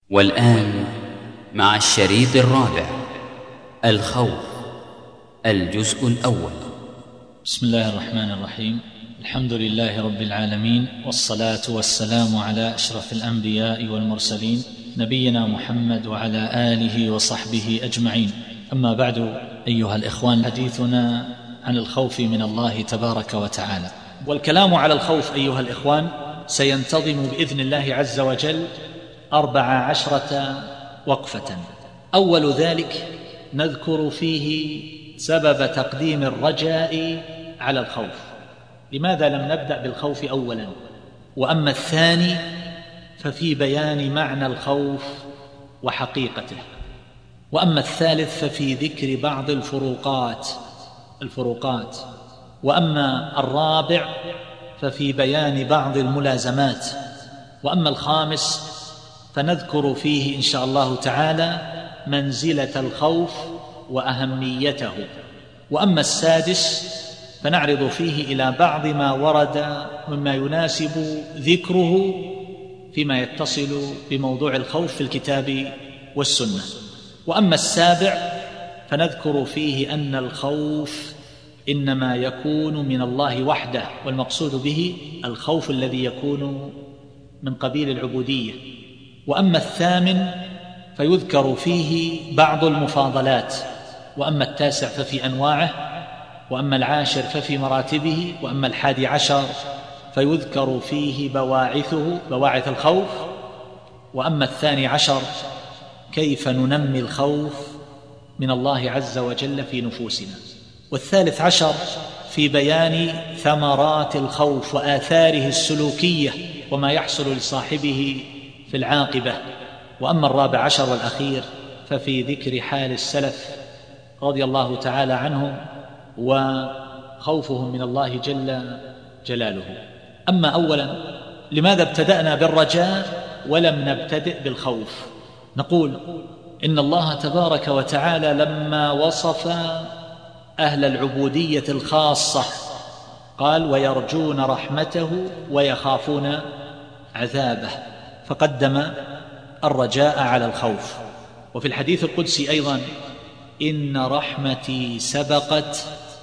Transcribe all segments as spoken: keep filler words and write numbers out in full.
والآن مع الشريط الرابع، الخوف، الجزء الأول. بسم الله الرحمن الرحيم. الحمد لله رب العالمين، والصلاة والسلام على أشرف الأنبياء والمرسلين، نبينا محمد وعلى آله وصحبه أجمعين. أما بعد، أيها الإخوان، حديثنا عن الخوف من الله تبارك وتعالى، والكلام على الخوف أيها الإخوان سينتظم بإذن الله عز وجل أربع عشرة وقفة. أول ذلك نذكر فيه سبب تقديم الرجاء على الخوف. لماذا لم نبدأ بالخوف أولا؟ وأما الثاني ففي بيان معنى الخوف وحقيقته. وأما الثالث ففي ذكر بعض الفروقات الفروقات وأما الرابع ففي بيان بعض الملازمات. وأما الخامس فنذكر فيه إن شاء الله تعالى منزلة الخوف وأهميته. وأما السادس فنعرض فيه إلى بعض ما ورد مما يناسب ذكره فيما يتصل بموضوع الخوف في الكتاب والسنة. وأما السابع فنذكر فيه أن الخوف إنما يكون من الله وحده، والمقصود به الخوف الذي يكون من قبيل العبودية. وأما الثامن فيذكر فيه بعض المفاضلات. وأما التاسع ففي أنواعه. وأما العاشر ففي مراتبه. وأما الحادي عشر فيذكر فيه بواعثه، بواعث الخوف. وأما الثاني عشر كيف ننمي الخوف من الله عز وجل في نفوسنا. والثالث عشر في بيان ثمرات الخوف وآثاره السلوكية وما يحصل لصاحبه في العاقبة. وأما الرابع عشر والأخير ففي ذكر حال السلف رضي الله تعالى عنهم وخوفهم من الله جل جلاله. أما أولا، لماذا ابتدأنا بالرجاء ولم نبتدئ بالخوف؟ نقول إن الله تبارك وتعالى لما وصف أهل العبودية الخاصة قال: ويرجون رحمته ويخافون عذابه، فقدم الرجاء على الخوف. وفي الحديث القدسي أيضا: إن رحمتي سبقت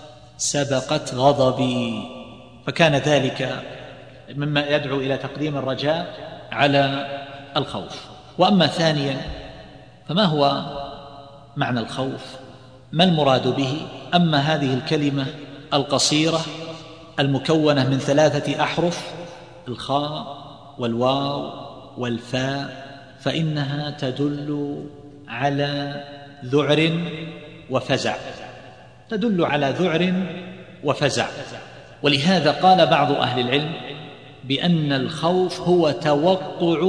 سبقت غضبي، فكان ذلك مما يدعو إلى تقديم الرجاء على الخوف. وأما ثانيا، فما هو معنى الخوف؟ ما المراد به؟ أما هذه الكلمة القصيرة المكونة من ثلاثة أحرف، الخاء والواو والفاء، فإنها تدل على ذعر وفزع، تدل على ذعر وفزع. ولهذا قال بعض أهل العلم بأن الخوف هو توقع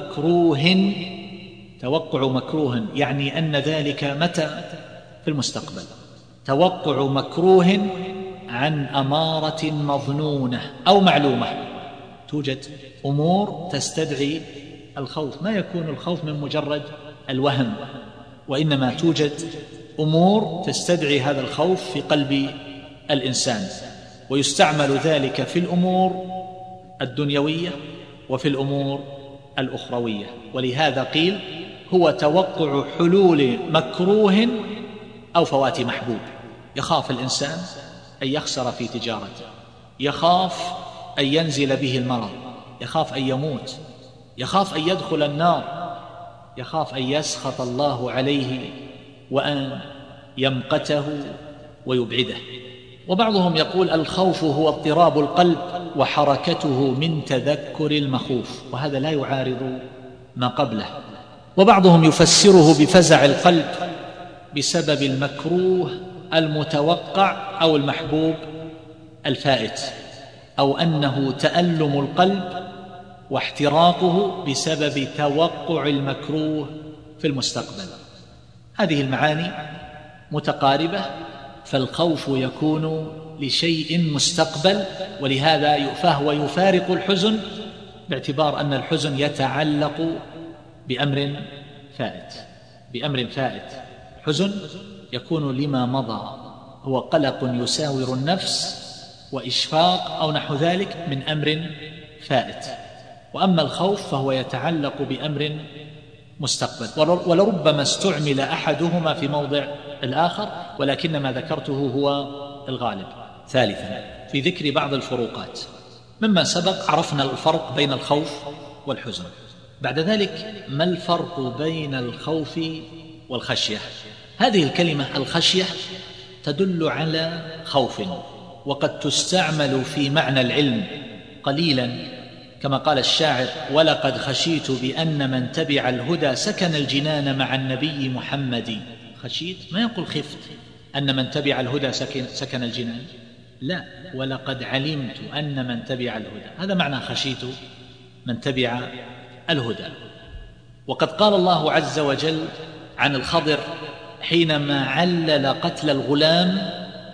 مكروه توقع مكروه يعني أن ذلك متى؟ في المستقبل. توقع مكروه عن أمارة مظنونة أو معلومة. توجد أمور تستدعي الخوف، ما يكون الخوف من مجرد الوهم، وإنما توجد أمور تستدعي هذا الخوف في قلب الإنسان، ويستعمل ذلك في الأمور الدنيوية وفي الأمور الأخروية. ولهذا قيل هو توقع حلول مكروه أو فوات محبوب. يخاف الإنسان أن يخسر في تجارته، يخاف أن ينزل به المرض، يخاف أن يموت، يخاف أن يدخل النار، يخاف أن يسخط الله عليه وأن يمقته ويبعده. وبعضهم يقول الخوف هو اضطراب القلب وحركته من تذكر المخوف، وهذا لا يعارض ما قبله. وبعضهم يفسره بفزع القلب بسبب المكروه المتوقع أو المحبوب الفائت، أو أنه تألم القلب واحتراقه بسبب توقع المكروه في المستقبل. هذه المعاني متقاربة، فالخوف يكون لشيء مستقبل، ولهذا فهو يفارق الحزن، باعتبار أن الحزن يتعلق بأمر فائت بأمر فائت حزن يكون لما مضى، هو قلق يساور النفس وإشفاق أو نحو ذلك من أمر فائت. وأما الخوف فهو يتعلق بأمر مستقبل، ولربما استعمل أحدهما في موضع الآخر، ولكن ما ذكرته هو الغالب. ثالثا، في ذكر بعض الفروقات مما سبق عرفنا الفرق بين الخوف والحزن. بعد ذلك ما الفرق بين الخوف والخشية؟ هذه الكلمة الخشية تدل على خوف، وقد تستعمل في معنى العلم قليلا، كما قال الشاعر: ولقد خشيت بأن من تبع الهدى سكن الجنان مع النبي محمد. خشيت ما يقول خفت أن من تبع الهدى سكن, سكن الجنان، لا، ولقد علمت أن من تبع الهدى، هذا معنى خشيت من تبع الهدى. وقد قال الله عز وجل عن الخضر حينما علل قتل الغلام: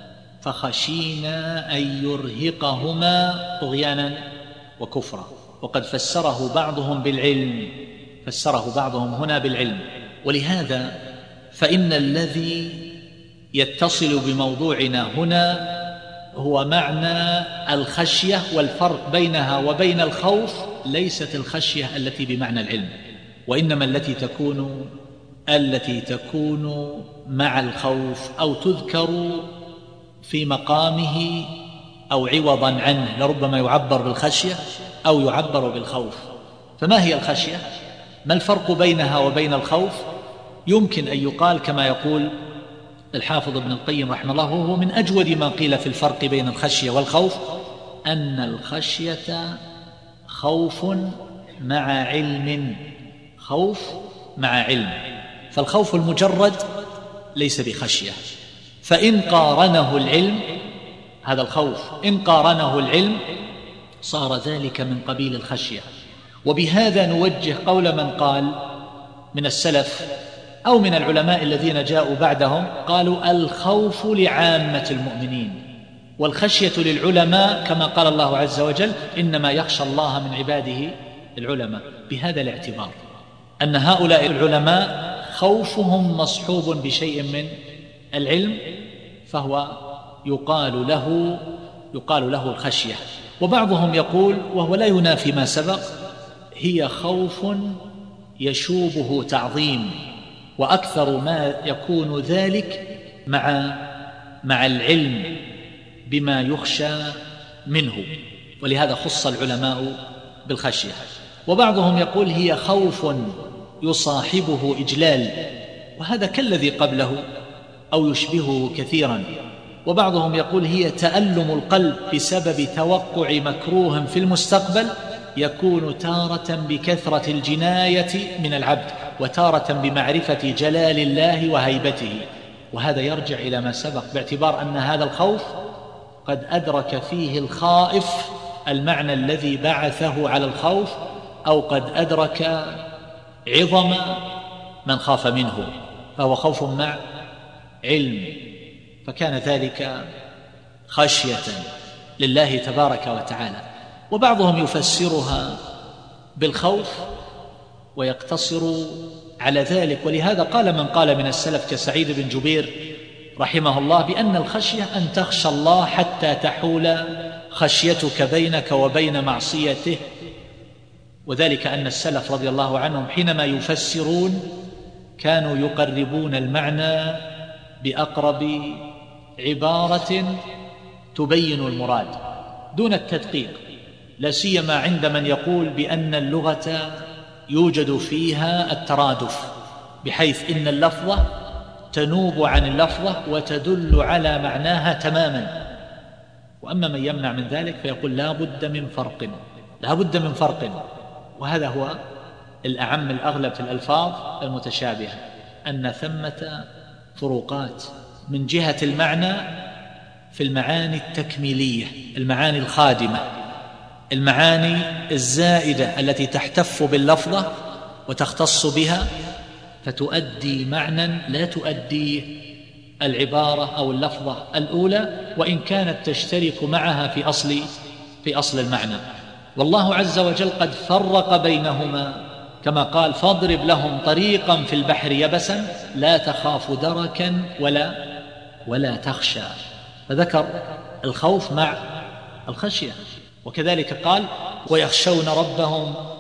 فخشينا أن يرهقهما طغيانا وكفرا. وقد فسره بعضهم بالعلم، فسره بعضهم هنا بالعلم. ولهذا فإن الذي يتصل بموضوعنا هنا هو معنى الخشية، والفرق بينها وبين الخوف ليست الخشية التي بمعنى العلم، وإنما التي تكون التي تكون مع الخوف أو تذكر في مقامه أو عوضا عنه، لربما يعبر بالخشية أو يعبر بالخوف. فما هي الخشية؟ ما الفرق بينها وبين الخوف؟ يمكن أن يقال كما يقول الحافظ ابن القيم رحمه الله، وهو من أجود ما قيل في الفرق بين الخشية والخوف، أن الخشية خوف مع علم، خوف مع علم. فالخوف المجرد ليس بخشية، فإن قارنه العلم، هذا الخوف إن قارنه العلم صار ذلك من قبيل الخشية. وبهذا نوجه قول من قال من السلف أو من العلماء الذين جاءوا بعدهم، قالوا الخوف لعامة المؤمنين والخشية للعلماء، كما قال الله عز وجل: إنما يخشى الله من عباده العلماء. بهذا الاعتبار أن هؤلاء العلماء خوفهم مصحوب بشيء من العلم، فهو يقال له يقال له الخشية. وبعضهم يقول، وهو لا ينافي ما سبق، هي خوف يشوبه تعظيم، وأكثر ما يكون ذلك مع مع العلم بما يخشى منه، ولهذا خص العلماء بالخشية. وبعضهم يقول هي خوف يصاحبه إجلال، وهذا كالذي قبله أو يشبهه كثيرا. وبعضهم يقول هي تألم القلب بسبب توقع مكروه في المستقبل، يكون تارة بكثرة الجناية من العبد، وتارة بمعرفة جلال الله وهيبته. وهذا يرجع إلى ما سبق، باعتبار أن هذا الخوف قد أدرك فيه الخائف المعنى الذي بعثه على الخوف، أو قد أدرك عظم من خاف منه، فهو خوف مع علم، فكان ذلك خشية لله تبارك وتعالى. وبعضهم يفسرها بالخوف ويقتصر على ذلك، ولهذا قال من قال من السلف كسعيد بن جبير رحمه الله بأن الخشية أن تخشى الله حتى تحول خشيتك بينك وبين معصيته. وذلك أن السلف رضي الله عنهم حينما يفسرون كانوا يقربون المعنى بأقرب عبارة تبين المراد دون التدقيق، لا سيما عند من يقول بأن اللغة يوجد فيها الترادف، بحيث إن اللفظة تنوب عن اللفظة وتدل على معناها تماما. وأما من يمنع من ذلك فيقول لا بد من فرق، لا بد من فرق. وهذا هو الأعم الأغلب في الألفاظ المتشابهة، أن ثمة فروقات من جهة المعنى في المعاني التكميلية، المعاني الخادمة، المعاني الزائدة التي تحتف باللفظة وتختص بها فتؤدي معنى لا تؤديه العبارة أو اللفظة الأولى، وإن كانت تشترك معها في أصل في أصل المعنى. والله عز وجل قد فرق بينهما كما قال: فاضرب لهم طريقا في البحر يبسا لا تخاف دركا ولا ولا تخشى، فذكر الخوف مع الخشية. وكذلك قال: ويخشون ربهم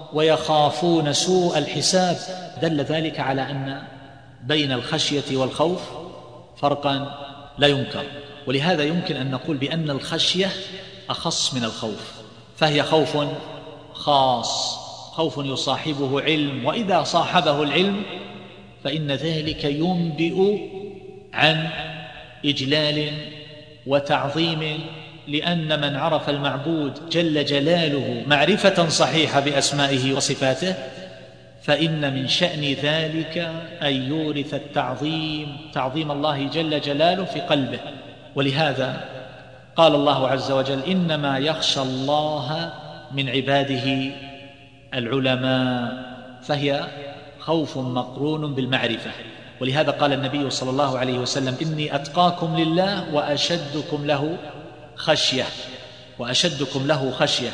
ويخافون سوء الحساب. دل ذلك على أن بين الخشية والخوف فرقا لا ينكر، ولهذا يمكن أن نقول بأن الخشية أخص من الخوف، فهي خوف خاص، خوف يصاحبه علم، وإذا صاحبه العلم فإن ذلك ينبئ عن إجلال وتعظيم، لأن من عرف المعبود جل جلاله معرفة صحيحة بأسمائه وصفاته فإن من شأن ذلك أن يورث التعظيم، تعظيم الله جل جلاله في قلبه. ولهذا قال الله عز وجل: إنما يخشى الله من عباده العلماء، فهي خوف مقرون بالمعرفة. ولهذا قال النبي صلى الله عليه وسلم: إني أتقاكم لله وأشدكم له خشية، وأشدكم له خشية.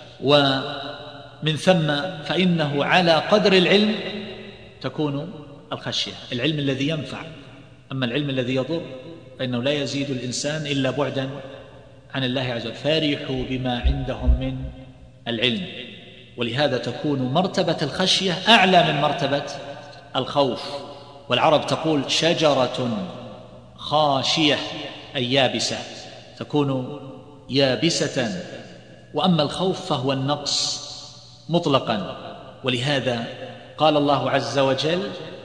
ومن ثم فإنه على قدر العلم تكون الخشية، العلم الذي ينفع. أما العلم الذي يضر فإنه لا يزيد الإنسان إلا بعدا عن الله عز وجل. فارحوا بما عندهم من العلم. ولهذا تكون مرتبة الخشية أعلى من مرتبة الخوف. والعرب تقول: شجرة خاشية، أي يابسة، تكون يابسة. وأما الخوف فهو النقص مطلقا. ولهذا قال الله عز وجل: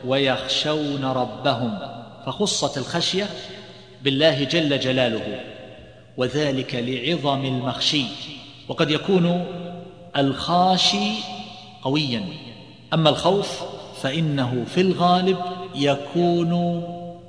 ويخشون ربهم، فخصت الخشية بالله جل جلاله، وذلك لعظم المخشي. وقد يكون الخاشي قويا، أما الخوف فإنه في الغالب يكون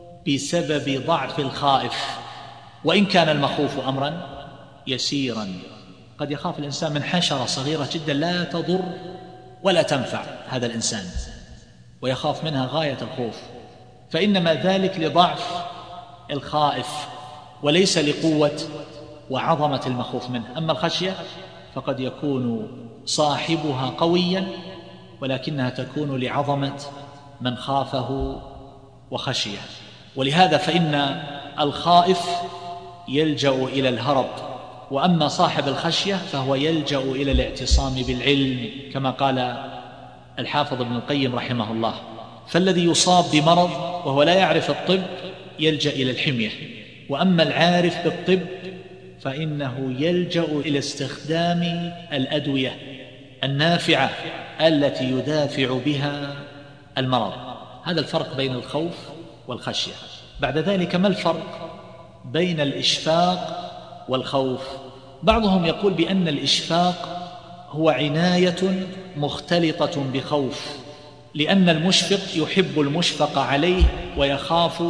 بسبب ضعف الخائف، وإن كان المخوف أمرا يسيرا. قد يخاف الإنسان من حشرة صغيرة جدا لا تضر ولا تنفع هذا الإنسان، ويخاف منها غاية الخوف، فإنما ذلك لضعف الخائف وليس لقوة وعظمة المخوف منه. أما الخشية فقد يكون صاحبها قويا، ولكنها تكون لعظمة من خافه وخشيه. ولهذا فإن الخائف يلجأ إلى الهرب، وأما صاحب الخشية فهو يلجأ إلى الاعتصام بالعلم، كما قال الحافظ ابن القيم رحمه الله: فالذي يصاب بمرض وهو لا يعرف الطب يلجأ إلى الحمية، وأما العارف بالطب فإنه يلجأ إلى استخدام الأدوية النافعة التي يدافع بها المرض. هذا الفرق بين الخوف والخشية. بعد ذلك ما الفرق بين الإشفاق والخوف؟ بعضهم يقول بأن الإشفاق هو عناية مختلطة بخوف، لأن المشفق يحب المشفق عليه ويخاف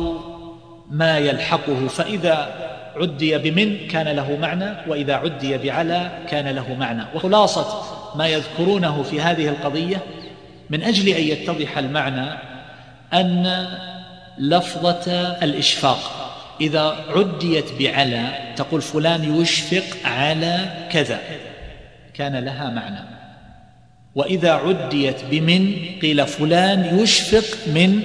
ما يلحقه، فإذا عدي بمن كان له معنى، وإذا عدي بعلى كان له معنى. وخلاصة ما يذكرونه في هذه القضية من أجل أن يتضح المعنى أن لفظة الإشفاق إذا عديت بعلى تقول فلان يشفق على كذا كان لها معنى، وإذا عديت بمن قيل فلان يشفق من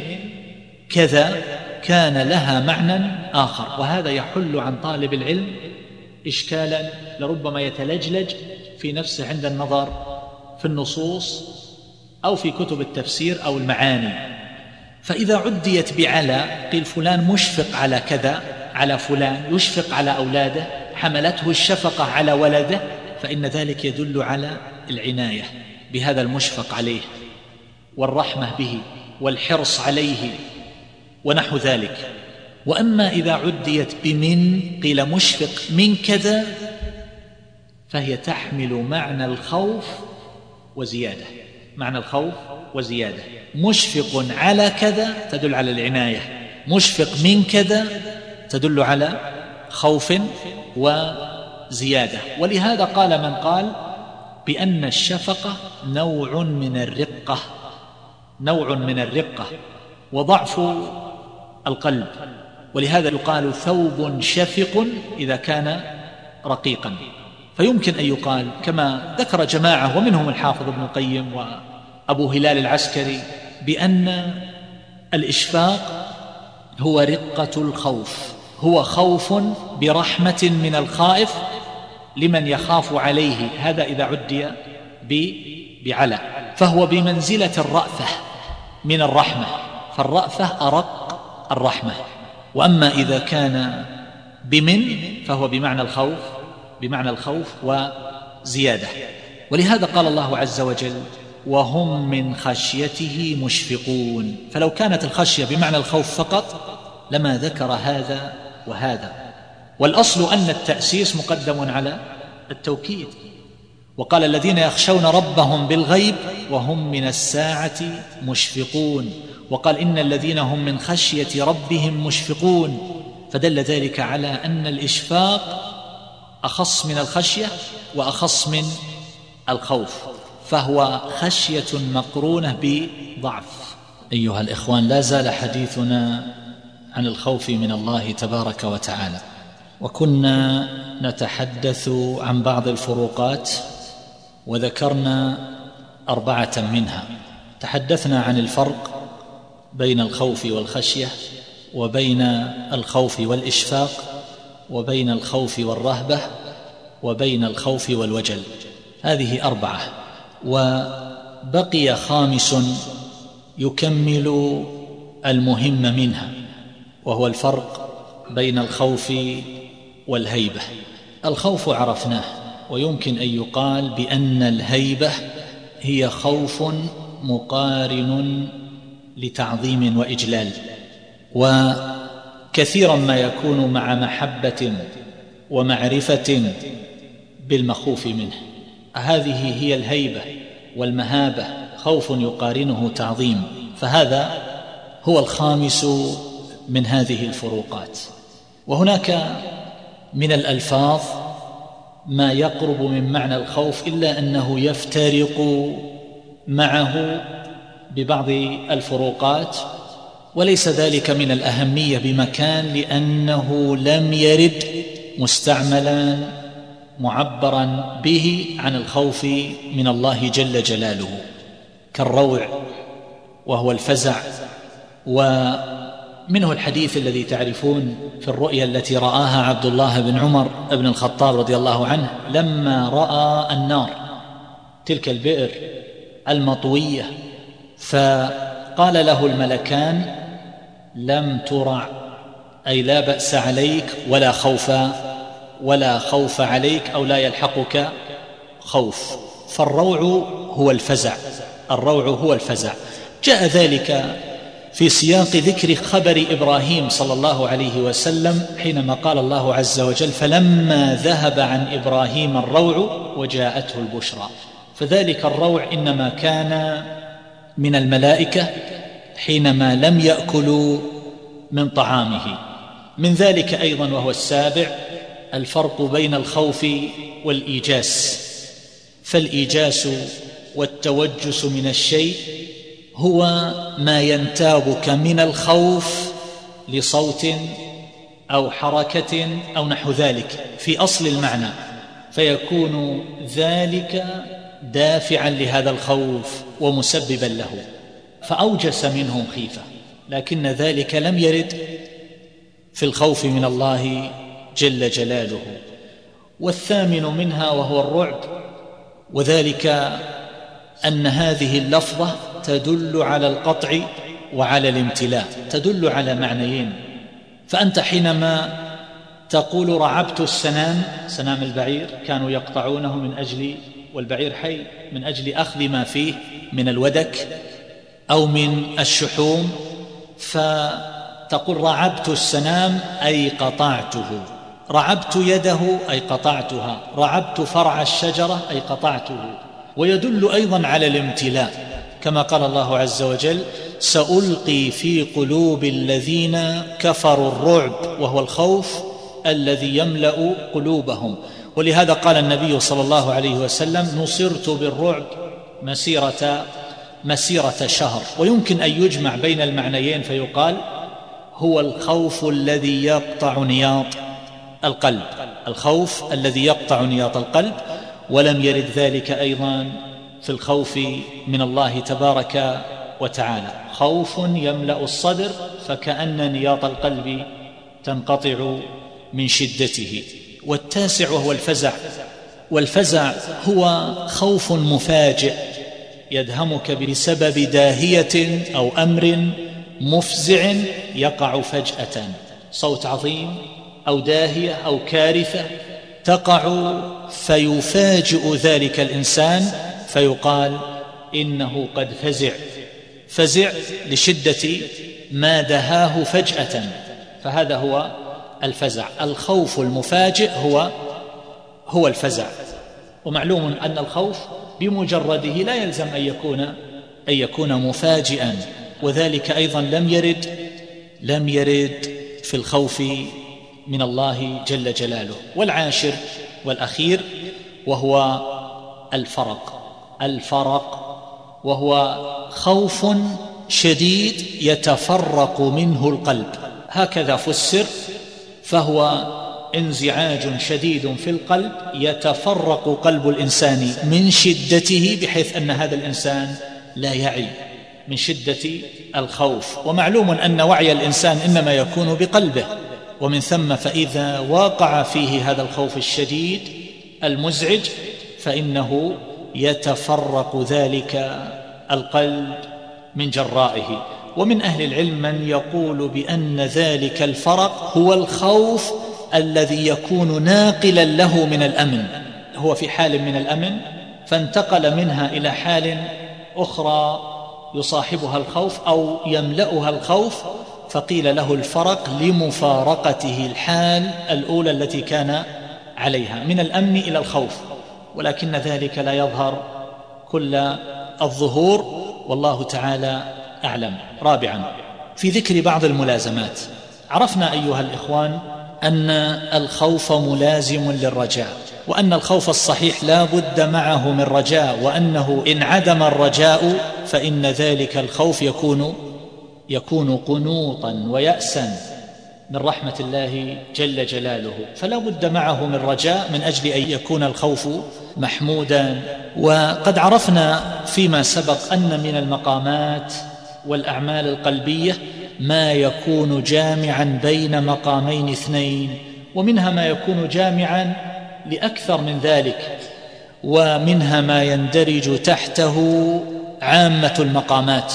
كذا كان لها معنى آخر. وهذا يحل عن طالب العلم إشكالا لربما يتلجلج في نفسه عند النظر في النصوص أو في كتب التفسير أو المعاني. فإذا عديت بعلى قيل فلان مشفق على كذا، على فلان يشفق على أولاده، حملته الشفقة على ولده، فإن ذلك يدل على العناية بهذا المشفق عليه والرحمة به والحرص عليه ونحو ذلك. وأما إذا عديت بمن قيل مشفق من كذا فهي تحمل معنى الخوف وزيادة، معنى الخوف وزيادة. مشفق على كذا تدل على العناية، مشفق من كذا تدل على خوف وزيادة. ولهذا قال من قال بأن الشفقة نوع من الرقة، نوع من الرقة وضعف القلب، ولهذا يقال ثوب شفق إذا كان رقيقا. فيمكن أن يقال كما ذكر جماعة ومنهم الحافظ ابن القيم وأبو هلال العسكري بأن الإشفاق هو رقة الخوف، هو خوف برحمة من الخائف لمن يخاف عليه، هذا إذا عدي بعلى، فهو بمنزلة الرأفة من الرحمة، فالرأفة أرق الرحمة. وأما إذا كان بمن فهو بمعنى الخوف، بمعنى الخوف وزيادة. ولهذا قال الله عز وجل وهم من خشيته مشفقون، فلو كانت الخشية بمعنى الخوف فقط لما ذكر هذا وهذا. والأصل أن التأسيس مقدم على التوكيد، وقال الذين يخشون ربهم بالغيب وهم من الساعة مشفقون، وقال إن الذين هم من خشية ربهم مشفقون، فدل ذلك على أن الإشفاق أخص من الخشية وأخص من الخوف، فهو خشية مقرونة بضعف. أيها الإخوان، لا زال حديثنا عن الخوف من الله تبارك وتعالى، وكنا نتحدث عن بعض الفروقات وذكرنا أربعة منها. تحدثنا عن الفرق بين الخوف والخشية، وبين الخوف والإشفاق، وبين الخوف والرهبة، وبين الخوف والوجل. هذه أربعة، وبقي خامس يكمل المهم منها، وهو الفرق بين الخوف والهيبة. الخوف عرفناه، ويمكن أن يقال بأن الهيبة هي خوف مقارن لتعظيم وإجلال، وكثيرا ما يكون مع محبة ومعرفة بالمخوف منه. هذه هي الهيبة والمهابة، خوف يقارنه تعظيم، فهذا هو الخامس من هذه الفروقات. وهناك من الألفاظ ما يقرب من معنى الخوف إلا أنه يفترق معه ببعض الفروقات، وليس ذلك من الأهمية بمكان، لأنه لم يرد مستعملا معبرا به عن الخوف من الله جل جلاله، كالروع وهو الفزع. ومنه الحديث الذي تعرفون في الرؤيا التي رآها عبد الله بن عمر بن الخطاب رضي الله عنه لما رأى النار، تلك البئر المطوية، فقال له الملكان لم ترع، أي لا بأس عليك ولا خوف ولا خوف عليك، أو لا يلحقك خوف. فالروع هو الفزع، الروع هو الفزع. جاء ذلك في سياق ذكر خبر إبراهيم صلى الله عليه وسلم حينما قال الله عز وجل فلما ذهب عن إبراهيم الروع وجاءته البشرى. فذلك الروع إنما كان من الملائكة حينما لم يأكلوا من طعامه. من ذلك أيضا وهو السابع الفرق بين الخوف والإيجاس. فالإيجاس والتوجس من الشيء هو ما ينتابك من الخوف لصوت أو حركة أو نحو ذلك في أصل المعنى، فيكون ذلك دافعا لهذا الخوف ومسببا له، فأوجس منهم خيفة، لكن ذلك لم يرد في الخوف من الله جل جلاله. والثامن منها وهو الرعب، وذلك أن هذه اللفظة تدل على القطع وعلى الامتلاء، تدل على معنيين. فأنت حينما تقول رعبت السنام، سنام البعير كانوا يقطعونه من أجل، والبعير حي، من أجل أخذ ما فيه من الودك أو من الشحوم، فتقول رعبت السنام أي قطعته، رعبت يده أي قطعتها، رعبت فرع الشجرة أي قطعته. ويدل أيضا على الامتلاء، كما قال الله عز وجل سألقي في قلوب الذين كفروا الرعب، وهو الخوف الذي يملأ قلوبهم. ولهذا قال النبي صلى الله عليه وسلم نصرت بالرعب مسيرة مسيرة شهر. ويمكن أن يجمع بين المعنيين فيقال هو الخوف الذي يقطع نياط القلب، الخوف الذي يقطع نياط القلب. ولم يرد ذلك أيضا في الخوف من الله تبارك وتعالى، خوف يملأ الصدر فكأن نياط القلب تنقطع من شدته. والتاسع وهو الفزع، والفزع هو خوف مفاجئ يدهمك بسبب داهية أو أمر مفزع يقع فجأة، صوت عظيم أو داهية أو كارثة تقع فيفاجئ ذلك الإنسان فيقال إنه قد فزع، فزع لشدة ما دهاه فجأة، فهذا هو الفزع. الخوف المفاجئ هو هو الفزع. ومعلوم أن الخوف بمجرده لا يلزم أن يكون أن يكون مفاجئا، وذلك أيضا لم يرد لم يرد في الخوف من الله جل جلاله. والعاشر والأخير وهو الفرق الفرق وهو خوف شديد يتفرق منه القلب، هكذا فسر، فهو انزعاج شديد في القلب يتفرق قلب الإنسان من شدته، بحيث أن هذا الإنسان لا يعي من شدة الخوف. ومعلوم أن وعي الإنسان إنما يكون بقلبه، ومن ثم فإذا وقع فيه هذا الخوف الشديد المزعج فإنه يتفرق ذلك القلب من جرائه. ومن أهل العلم من يقول بأن ذلك الفرق هو الخوف الذي يكون ناقلا له من الأمن، هو في حال من الأمن فانتقل منها إلى حال أخرى يصاحبها الخوف أو يملأها الخوف، فقيل له الفرق لمفارقته الحال الأولى التي كان عليها من الأمن إلى الخوف، ولكن ذلك لا يظهر كل الظهور، والله تعالى أعلم. رابعا، في ذكر بعض الملازمات، عرفنا أيها الإخوان أن الخوف ملازم للرجاء، وأن الخوف الصحيح لا بد معه من رجاء، وأنه إن عدم الرجاء فإن ذلك الخوف يكون يكون قنوطا ويأسا من رحمة الله جل جلاله، فلا بد معه من رجاء من أجل أن يكون الخوف محمودا. وقد عرفنا فيما سبق أن من المقامات والأعمال القلبية ما يكون جامعا بين مقامين اثنين، ومنها ما يكون جامعا لأكثر من ذلك، ومنها ما يندرج تحته عامة المقامات،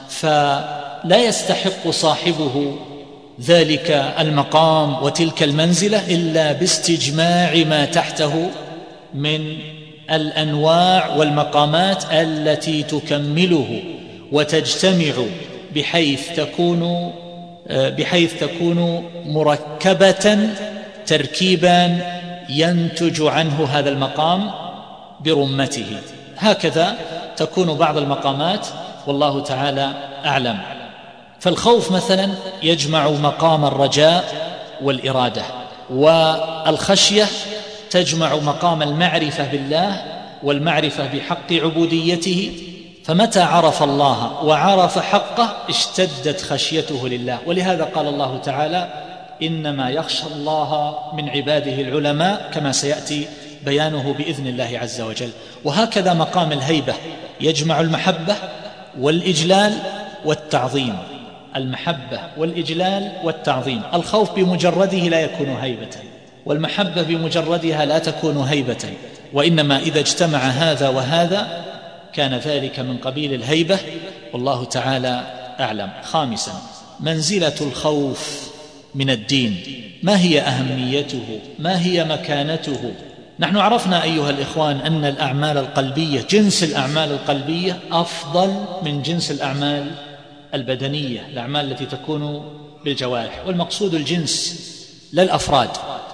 فلا يستحق صاحبه ذلك المقام وتلك المنزلة إلا باستجماع ما تحته من الأنواع والمقامات التي تكمله وتجتمع بحيث تكون بحيث تكون مركبة تركيبا ينتج عنه هذا المقام برمته. هكذا تكون بعض المقامات، والله تعالى أعلم. فالخوف مثلا يجمع مقام الرجاء والإرادة، والخشية تجمع مقام المعرفة بالله والمعرفة بحق عبوديته، فمتى عرف الله وعرف حقه اشتدت خشيته لله. ولهذا قال الله تعالى: إنما يخشى الله من عباده العلماء، كما سيأتي بيانه بإذن الله عز وجل. وهكذا مقام الهيبة يجمع المحبة والإجلال والتعظيم، المحبة والإجلال والتعظيم. الخوف بمجرده لا يكون هيبة، والمحبة بمجردها لا تكون هيبة، وإنما إذا اجتمع هذا وهذا كان ذلك من قبيل الهيبة، والله تعالى أعلم. خامسا، منزلة الخوف من الدين، ما هي أهميته؟ ما هي مكانته؟ نحن عرفنا أيها الإخوان أن الأعمال القلبية، جنس الأعمال القلبية أفضل من جنس الأعمال البدنية، الأعمال التي تكون بالجوارح، والمقصود الجنس لا الأفراد.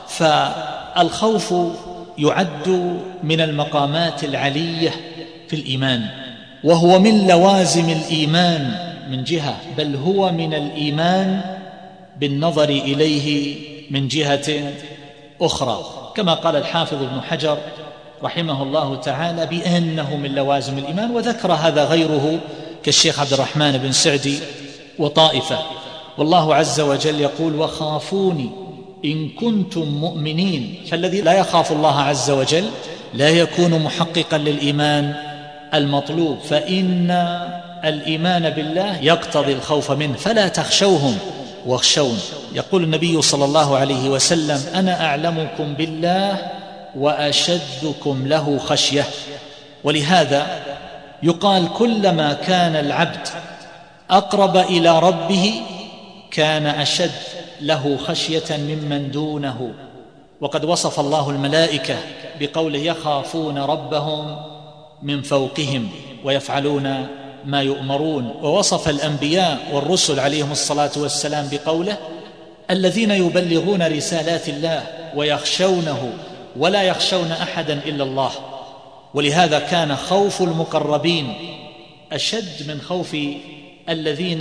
فالخوف يعد من المقامات العلية في الإيمان، وهو من لوازم الإيمان من جهة، بل هو من الإيمان بالنظر إليه من جهة أخرى، كما قال الحافظ ابن حجر رحمه الله تعالى بأنه من لوازم الإيمان، وذكر هذا غيره كالشيخ عبد الرحمن بن سعدي وطائفة. والله عز وجل يقول: وخافوني إن كنتم مؤمنين. فالذي لا يخاف الله عز وجل لا يكون محققا للإيمان المطلوب، فإن الإيمان بالله يقتضي الخوف منه، فلا تخشوهم واخشون. يقول النبي صلى الله عليه وسلم: أنا أعلمكم بالله وأشدكم له خشية. ولهذا يقال كلما كان العبد أقرب إلى ربه كان أشد له خشية ممن دونه. وقد وصف الله الملائكة بقوله يخافون ربهم من فوقهم ويفعلون ما يؤمرون. ووصف الأنبياء والرسل عليهم الصلاة والسلام بقوله الذين يبلغون رسالات الله ويخشونه ولا يخشون أحدا إلا الله. ولهذا كان خوف المقربين أشد من خوف الذين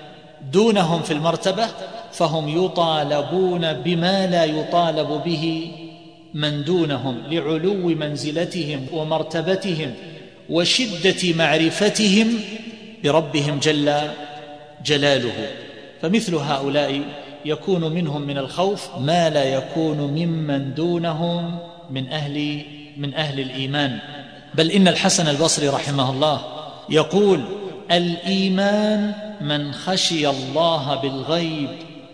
دونهم في المرتبة، فهم يطالبون بما لا يطالب به من دونهم لعلو منزلتهم ومرتبتهم وشدة معرفتهم بربهم جل جلاله. فمثل هؤلاء يكون منهم من الخوف ما لا يكون ممن دونهم من أهل من أهل الإيمان. بل إن الحسن البصري رحمه الله يقول الإيمان من خشي الله بالغيب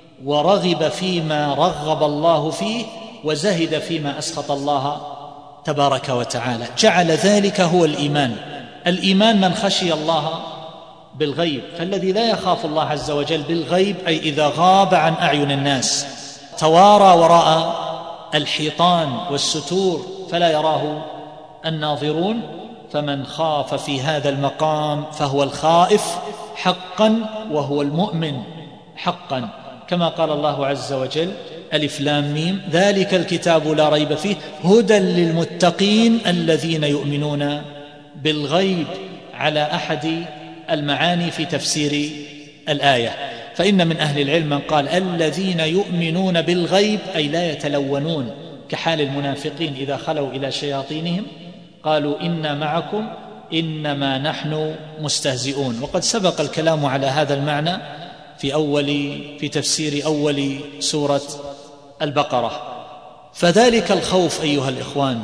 ورغب فيما رغب الله فيه وزهد فيما أسخط الله تبارك وتعالى، جعل ذلك هو الإيمان. الإيمان من خشي الله بالغيب، فالذي لا يخاف الله عز وجل بالغيب أي إذا غاب عن أعين الناس توارى وراء الحيطان والستور فلا يراه الناظرون، فمن خاف في هذا المقام فهو الخائف حقا وهو المؤمن حقا، كما قال الله عز وجل ألف لام ميم ذلك الكتاب لا ريب فيه هدى للمتقين الذين يؤمنون بالغيب، على أحد المعاني في تفسير الآية. فإن من أهل العلم من قال الذين يؤمنون بالغيب أي لا يتلونون، كحال المنافقين إذا خلوا إلى شياطينهم قالوا إنا معكم إنما نحن مستهزئون. وقد سبق الكلام على هذا المعنى في أول في تفسير أول سورة البقرة. فذلك الخوف أيها الإخوان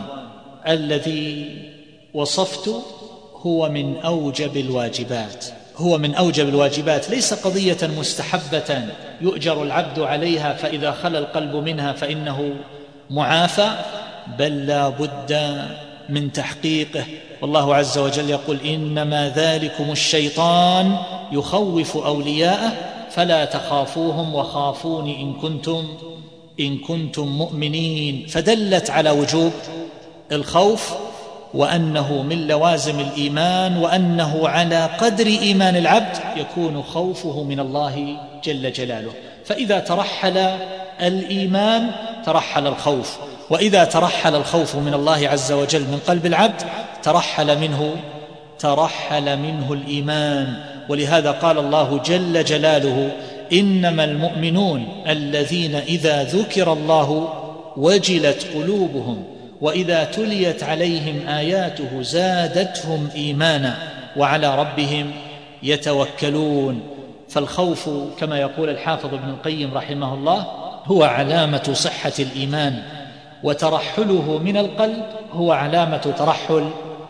الذي وصفت هو من أوجب الواجبات، هو من أوجب الواجبات، ليس قضية مستحبة يؤجر العبد عليها فإذا خلى القلب منها فإنه معافى، بل لا بد من تحقيقه. والله عز وجل يقول إنما ذلكم الشيطان يخوف أولياءه فلا تخافوهم وخافون إن كنتم إن كنتم مؤمنين، فدلت على وجوب الخوف وأنه من لوازم الإيمان، وأنه على قدر إيمان العبد يكون خوفه من الله جل جلاله. فإذا ترحل الإيمان ترحل الخوف، وإذا ترحل الخوف من الله عز وجل من قلب العبد ترحل منه ترحل منه الإيمان. ولهذا قال الله جل جلاله إنما المؤمنون الذين إذا ذكر الله وجلت قلوبهم وإذا تليت عليهم آياته زادتهم إيمانا وعلى ربهم يتوكلون. فالخوف كما يقول الحافظ ابن القيم رحمه الله هو علامة صحة الإيمان، وترحله من القلب هو علامة ترحل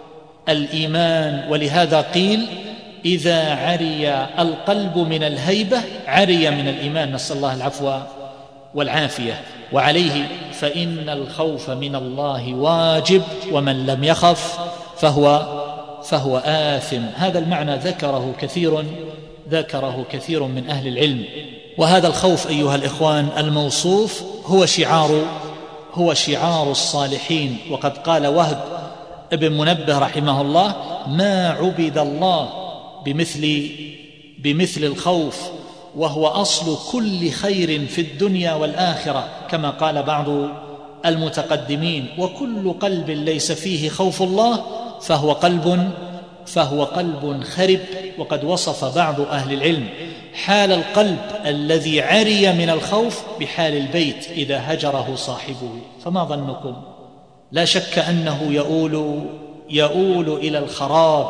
الإيمان. ولهذا قيل إذا عري القلب من الهيبة عري من الإيمان، نسأل الله العفو والعافية. وعليه فإن الخوف من الله واجب، ومن لم يخف فهو فهو آثم. هذا المعنى ذكره كثير ذكره كثير من أهل العلم. وهذا الخوف أيها الإخوان الموصوف هو شعار هو شعار الصالحين. وقد قال وهب ابن منبه رحمه الله ما عبد الله بمثل بمثل الخوف، وهو أصل كل خير في الدنيا والآخرة، كما قال بعض المتقدمين وكل قلب ليس فيه خوف الله فهو قلب فهو قلب خرب. وقد وصف بعض أهل العلم حال القلب الذي عري من الخوف بحال البيت إذا هجره صاحبه، فما ظنكم؟ لا شك أنه يؤول يؤول إلى الخراب،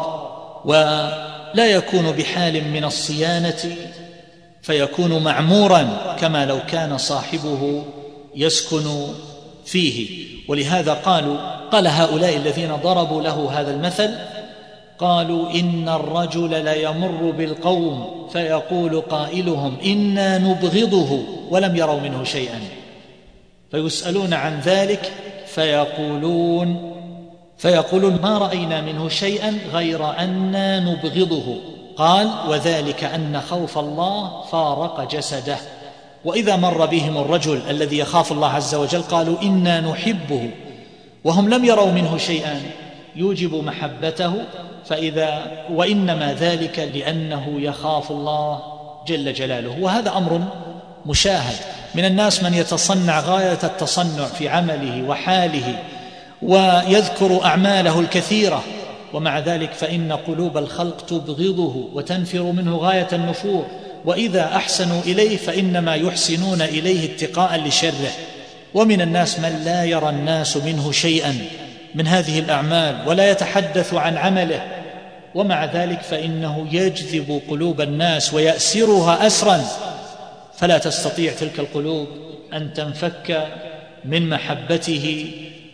ولا يكون بحال من الصيانة فيكون معمورا كما لو كان صاحبه يسكن فيه. ولهذا قالوا قال هؤلاء الذين ضربوا له هذا المثل قالوا إن الرجل ليمر بالقوم فيقول قائلهم إنا نبغضه ولم يروا منه شيئا، فيسألون عن ذلك فيقولون فيقولون ما رأينا منه شيئا غير أننا نبغضه. قال وذلك أن خوف الله فارق جسده. وإذا مر بهم الرجل الذي يخاف الله عز وجل قالوا إنا نحبه، وهم لم يروا منه شيئا يوجب محبته، فإذا وإنما ذلك لأنه يخاف الله جل جلاله. وهذا أمر مشاهد، من الناس من يتصنع غاية التصنع في عمله وحاله ويذكر أعماله الكثيرة، ومع ذلك فإن قلوب الخلق تبغضه وتنفر منه غاية النفور، وإذا أحسنوا إليه فإنما يحسنون إليه اتقاء لشره. ومن الناس من لا يرى الناس منه شيئا من هذه الأعمال ولا يتحدث عن عمله، ومع ذلك فإنه يجذب قلوب الناس ويأسرها أسرا، فلا تستطيع تلك القلوب أن تنفك من محبته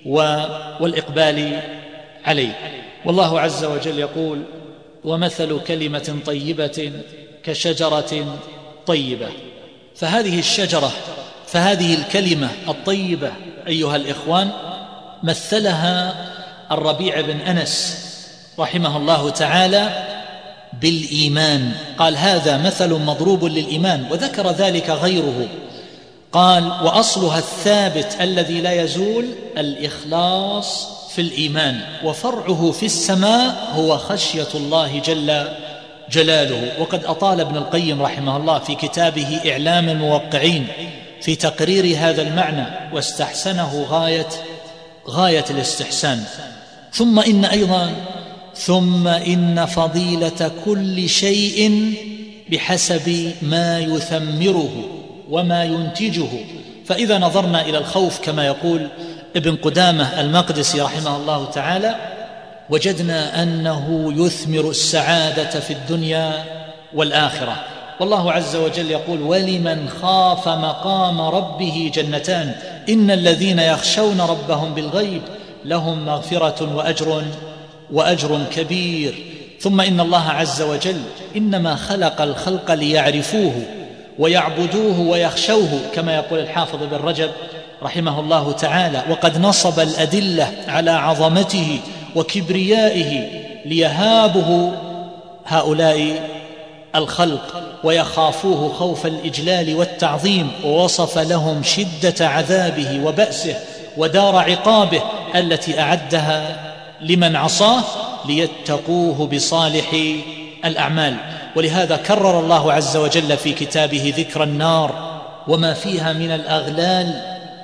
والإقبال عليه. والله عز وجل يقول ومثل كلمة طيبة كشجرة طيبة. فهذه الشجرة فهذه الكلمة الطيبة أيها الإخوان مثلها الربيع بن أنس رحمه الله تعالى بالإيمان، قال هذا مثل مضروب للإيمان، وذكر ذلك غيره، قال وأصلها الثابت الذي لا يزول الإخلاص في الإيمان، وفرعه في السماء هو خشية الله جل جلاله. وقد أطال ابن القيم رحمه الله في كتابه إعلام الموقعين في تقرير هذا المعنى، واستحسنه غاية غاية الاستحسان. ثم إن أيضا ثم إن فضيلة كل شيء بحسب ما يثمره وما ينتجه. فإذا نظرنا إلى الخوف كما يقول ابن قدامة المقدسي رحمه الله تعالى وجدنا أنه يثمر السعادة في الدنيا والآخرة. والله عز وجل يقول ولمن خاف مقام ربه جنتان إن الذين يخشون ربهم بالغيب لهم مغفرة وأجر وأجر كبير. ثم إن الله عز وجل إنما خلق الخلق ليعرفوه ويعبدوه ويخشوه كما يقول الحافظ ابن رجب رحمه الله تعالى، وقد نصب الأدلة على عظمته وكبريائه ليهابه هؤلاء الخلق ويخافوه خوف الإجلال والتعظيم، ووصف لهم شدة عذابه وبأسه ودار عقابه التي أعدها لمن عصاه ليتقوه بصالح الأعمال. ولهذا كرر الله عز وجل في كتابه ذكر النار وما فيها من الأغلال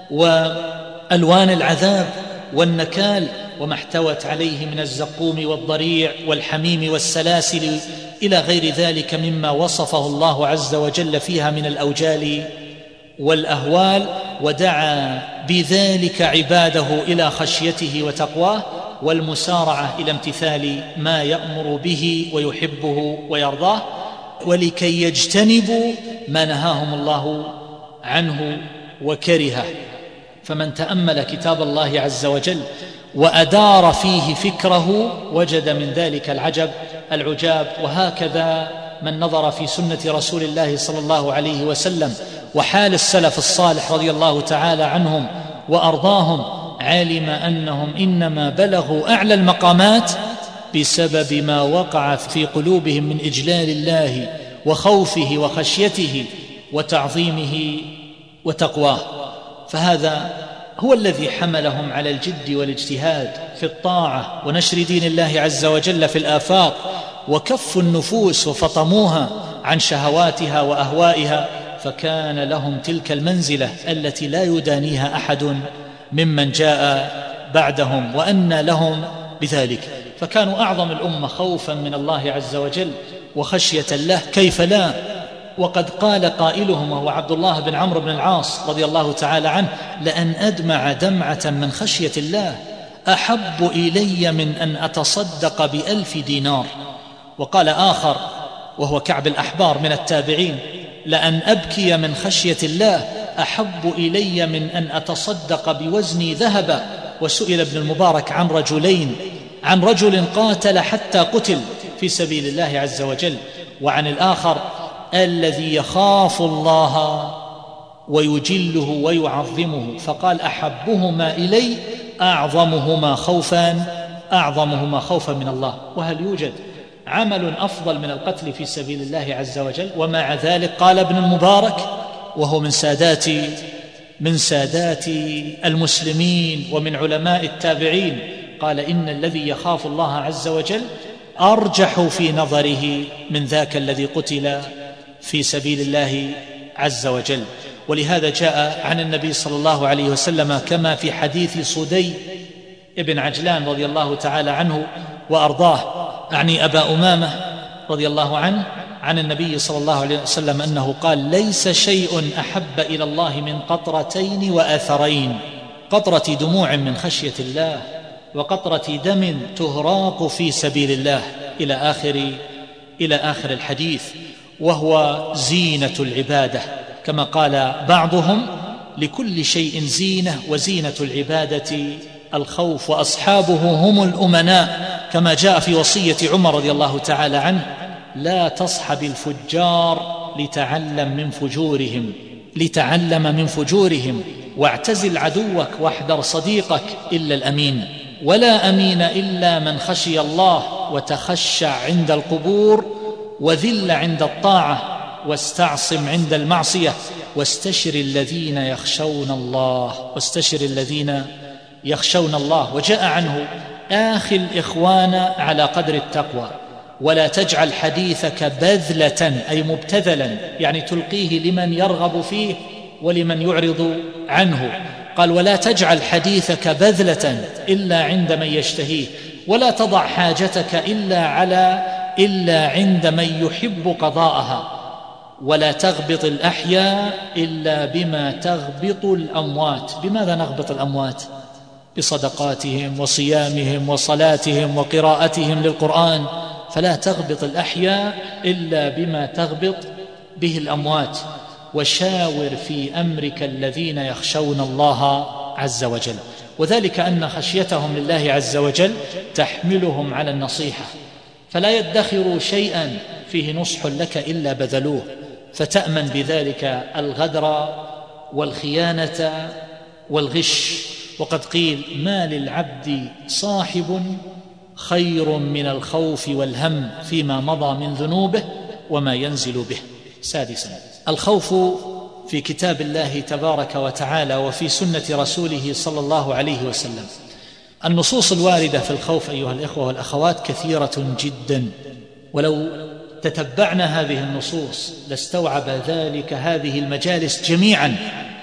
وألوان العذاب والنكال وما احتوت عليه من الزقوم والضريع والحميم والسلاسل إلى غير ذلك مما وصفه الله عز وجل فيها من الأوجال والأهوال، ودعا بذلك عباده إلى خشيته وتقواه والمسارعة إلى امتثال ما يأمر به ويحبه ويرضاه، ولكي يجتنبوا ما نهاهم الله عنه وكرهه. فمن تأمل كتاب الله عز وجل وأدار فيه فكره وجد من ذلك العجب العجاب. وهكذا من نظر في سنة رسول الله صلى الله عليه وسلم وحال السلف الصالح رضي الله تعالى عنهم وأرضاهم علم أنهم إنما بلغوا أعلى المقامات بسبب ما وقع في قلوبهم من إجلال الله وخوفه وخشيته وتعظيمه وتقواه. فهذا هو الذي حملهم على الجد والاجتهاد في الطاعة ونشر دين الله عز وجل في الآفاق، وكف النفوس وفطموها عن شهواتها وأهوائها، فكان لهم تلك المنزلة التي لا يدانيها أحد ممن جاء بعدهم، وأن لهم بذلك. فكانوا أعظم الأمة خوفا من الله عز وجل وخشية له، كيف لا؟ وقد قال قائلهم وهو عبد الله بن عمرو بن العاص رضي الله تعالى عنه لأن أدمع دمعة من خشية الله أحب إلي من أن أتصدق بألف دينار. وقال آخر وهو كعب الأحبار من التابعين لأن أبكي من خشية الله أحب إلي من أن أتصدق بوزني ذهبا. وسئل ابن المبارك عن رجلين عن رجل قاتل حتى قتل في سبيل الله عز وجل، وعن الآخر الذي يخاف الله ويجله ويعظمه، فقال أحبهما إلي أعظمهما خوفا أعظمهما خوفا من الله. وهل يوجد عمل أفضل من القتل في سبيل الله عز وجل؟ ومع ذلك قال ابن المبارك، وهو من سادات من سادات المسلمين ومن علماء التابعين، قال: إن الذي يخاف الله عز وجل أرجح في نظره من ذاك الذي قتل في سبيل الله عز وجل. ولهذا جاء عن النبي صلى الله عليه وسلم كما في حديث صدي ابن عجلان رضي الله تعالى عنه وأرضاه، أعني أبا أمامة رضي الله عنه، عن النبي صلى الله عليه وسلم أنه قال: ليس شيء أحب إلى الله من قطرتين وأثرين، قطرة دموع من خشية الله وقطرة دم تهراق في سبيل الله، إلى آخر إلى آخر الحديث. وهو زينة العبادة، كما قال بعضهم: لكل شيء زينة، وزينة العبادة الخوف، وأصحابه هم الأمناء، كما جاء في وصية عمر رضي الله تعالى عنه: لا تصحب الفجار لتعلم من فجورهم لتعلم من فجورهم واعتزل عدوك واحذر صديقك إلا الأمين، ولا أمين إلا من خشي الله وتخشع عند القبور وذل عند الطاعة واستعصم عند المعصية واستشر الذين يخشون الله واستشر الذين يخشون الله. وجاء عنه: آخي الإخوان على قدر التقوى، ولا تجعل حديثك بذلة أي مبتذلا، يعني تلقيه لمن يرغب فيه ولمن يعرض عنه. قال: ولا تجعل حديثك بذلة إلا عند من يشتهيه، ولا تضع حاجتك إلا على إلا عند من يحب قضاءها، ولا تغبط الأحياء إلا بما تغبط الأموات. بماذا نغبط الأموات؟ بصدقاتهم وصيامهم وصلاتهم وقراءتهم للقرآن، فلا تغبط الأحياء إلا بما تغبط به الأموات. وشاور في أمرك الذين يخشون الله عز وجل، وذلك أن خشيتهم لله عز وجل تحملهم على النصيحة، فلا يدخروا شيئا فيه نصح لك إلا بذلوه، فتأمن بذلك الغدر والخيانة والغش. وقد قيل: ما للعبد صاحب خير من الخوف والهم فيما مضى من ذنوبه وما ينزل به. سادسا، الخوف في كتاب الله تبارك وتعالى وفي سنة رسوله صلى الله عليه وسلم. النصوص الواردة في الخوف أيها الإخوة والأخوات كثيرة جدا، ولو تتبعنا هذه النصوص لاستوعب ذلك هذه المجالس جميعا،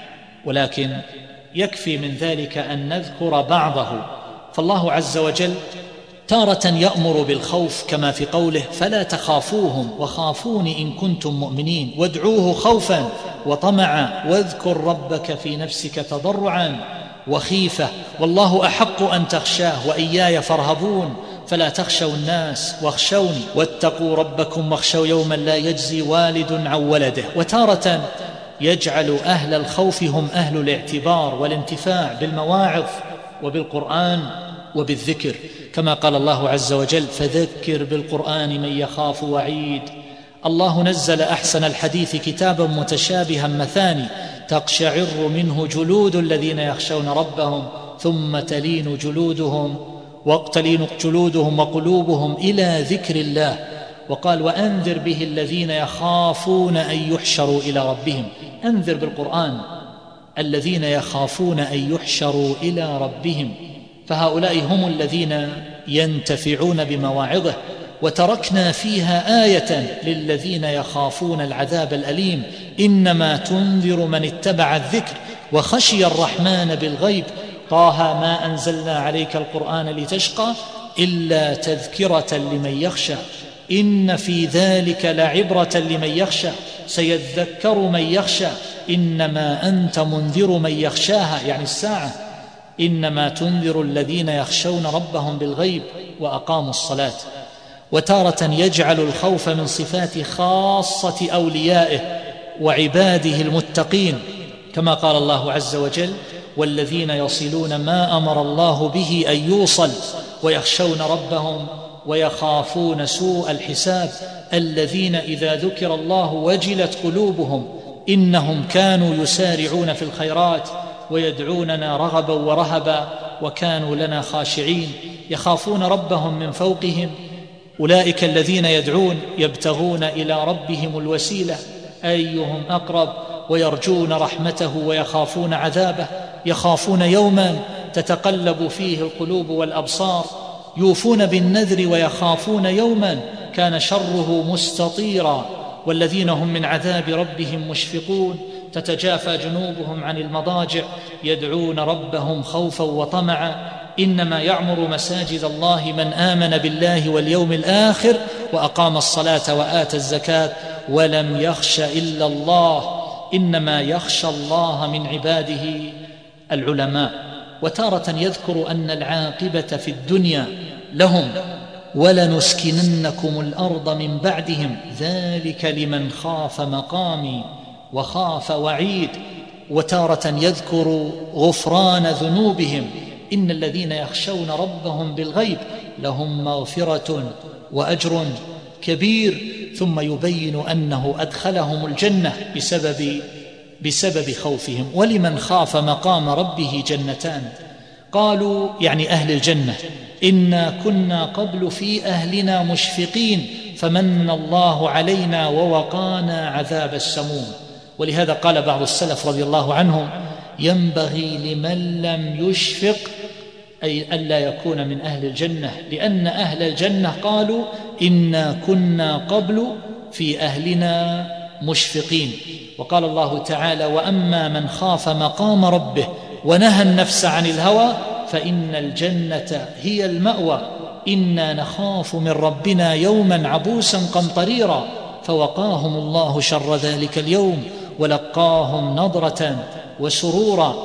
ولكن يكفي من ذلك أن نذكر بعضه. فالله عز وجل تارة يأمر بالخوف كما في قوله: فلا تخافوهم وخافوني إن كنتم مؤمنين وادعوه خوفا وطمعا واذكر ربك في نفسك تضرعا وخيفة والله أحق أن تخشاه وإياي فارهبون فلا تخشوا الناس واخشوني واتقوا ربكم واخشوا يوما لا يجزي والد عن ولده. وتارة يجعل أهل الخوف هم أهل الاعتبار والانتفاع بالمواعظ وبالقرآن وبالذكر، كما قال الله عز وجل: فذكر بالقرآن من يخاف وعيد. الله نزل أحسن الحديث كتابا متشابها مثاني تقشعر منه جلود الذين يخشون ربهم ثم تلين جلودهم وتلين جلودهم وقلوبهم إلى ذكر الله. وقال: وأنذر به الذين يخافون أن يحشروا إلى ربهم. أنذر بالقرآن الذين يخافون أن يحشروا إلى ربهم، فهؤلاء هم الذين ينتفعون بمواعظه. وتركنا فيها آية للذين يخافون العذاب الأليم: إنما تنذر من اتبع الذكر وخشي الرحمن بالغيب. طه ما أنزلنا عليك القرآن لتشقى إلا تذكرة لمن يخشى إن في ذلك لعبرة لمن يخشى سيذكر من يخشى إنما أنت منذر من يخشاها، يعني الساعة. إنما تنذر الذين يخشون ربهم بالغيب وأقاموا الصلاة. وتارة يجعل الخوف من صفات خاصة أوليائه وعباده المتقين، كما قال الله عز وجل: والذين يصلون ما أمر الله به أن يوصل ويخشون ربهم ويخافون سوء الحساب الذين إذا ذكر الله وجلت قلوبهم إنهم كانوا يسارعون في الخيرات ويدعوننا رغبا ورهبا وكانوا لنا خاشعين. يخافون ربهم من فوقهم، أولئك الذين يدعون يبتغون إلى ربهم الوسيلة أيهم أقرب ويرجون رحمته ويخافون عذابه، يخافون يوما تتقلب فيه القلوب والأبصار، يوفون بالنذر ويخافون يوما كان شره مستطيرا، والذين هم من عذاب ربهم مشفقون، تتجافى جنوبهم عن المضاجع يدعون ربهم خوفا وطمعا. إنما يعمر مساجد الله من آمن بالله واليوم الآخر وأقام الصلاة وآتى الزكاة ولم يخش إلا الله. إنما يخشى الله من عباده العلماء. وتارة يذكر أن العاقبة في الدنيا لهم ولنسكننكم الأرض من بعدهم ذلك لمن خاف مقامي وخاف وعيد. وتارة يذكر غفران ذنوبهم، إن الذين يخشون ربهم بالغيب لهم مغفرة وأجر كبير، ثم يبين أنه أدخلهم الجنة بسبب بسبب خوفهم. ولمن خاف مقام ربه جنتان، قالوا يعني أهل الجنة إنا كنا قبل في أهلنا مشفقين فمن الله علينا ووقانا عذاب السموم. ولهذا قال بعض السلف رضي الله عنهم ينبغي لمن لم يشفق أي ألا يكون من أهل الجنة، لأن أهل الجنة قالوا إنا كنا قبل في أهلنا مشفقين. وقال الله تعالى وأما من خاف مقام ربه ونهى النفس عن الهوى فإن الجنة هي المأوى إنا نخاف من ربنا يوما عبوسا قمطريرا فوقاهم الله شر ذلك اليوم ولقاهم نضرة وسرورا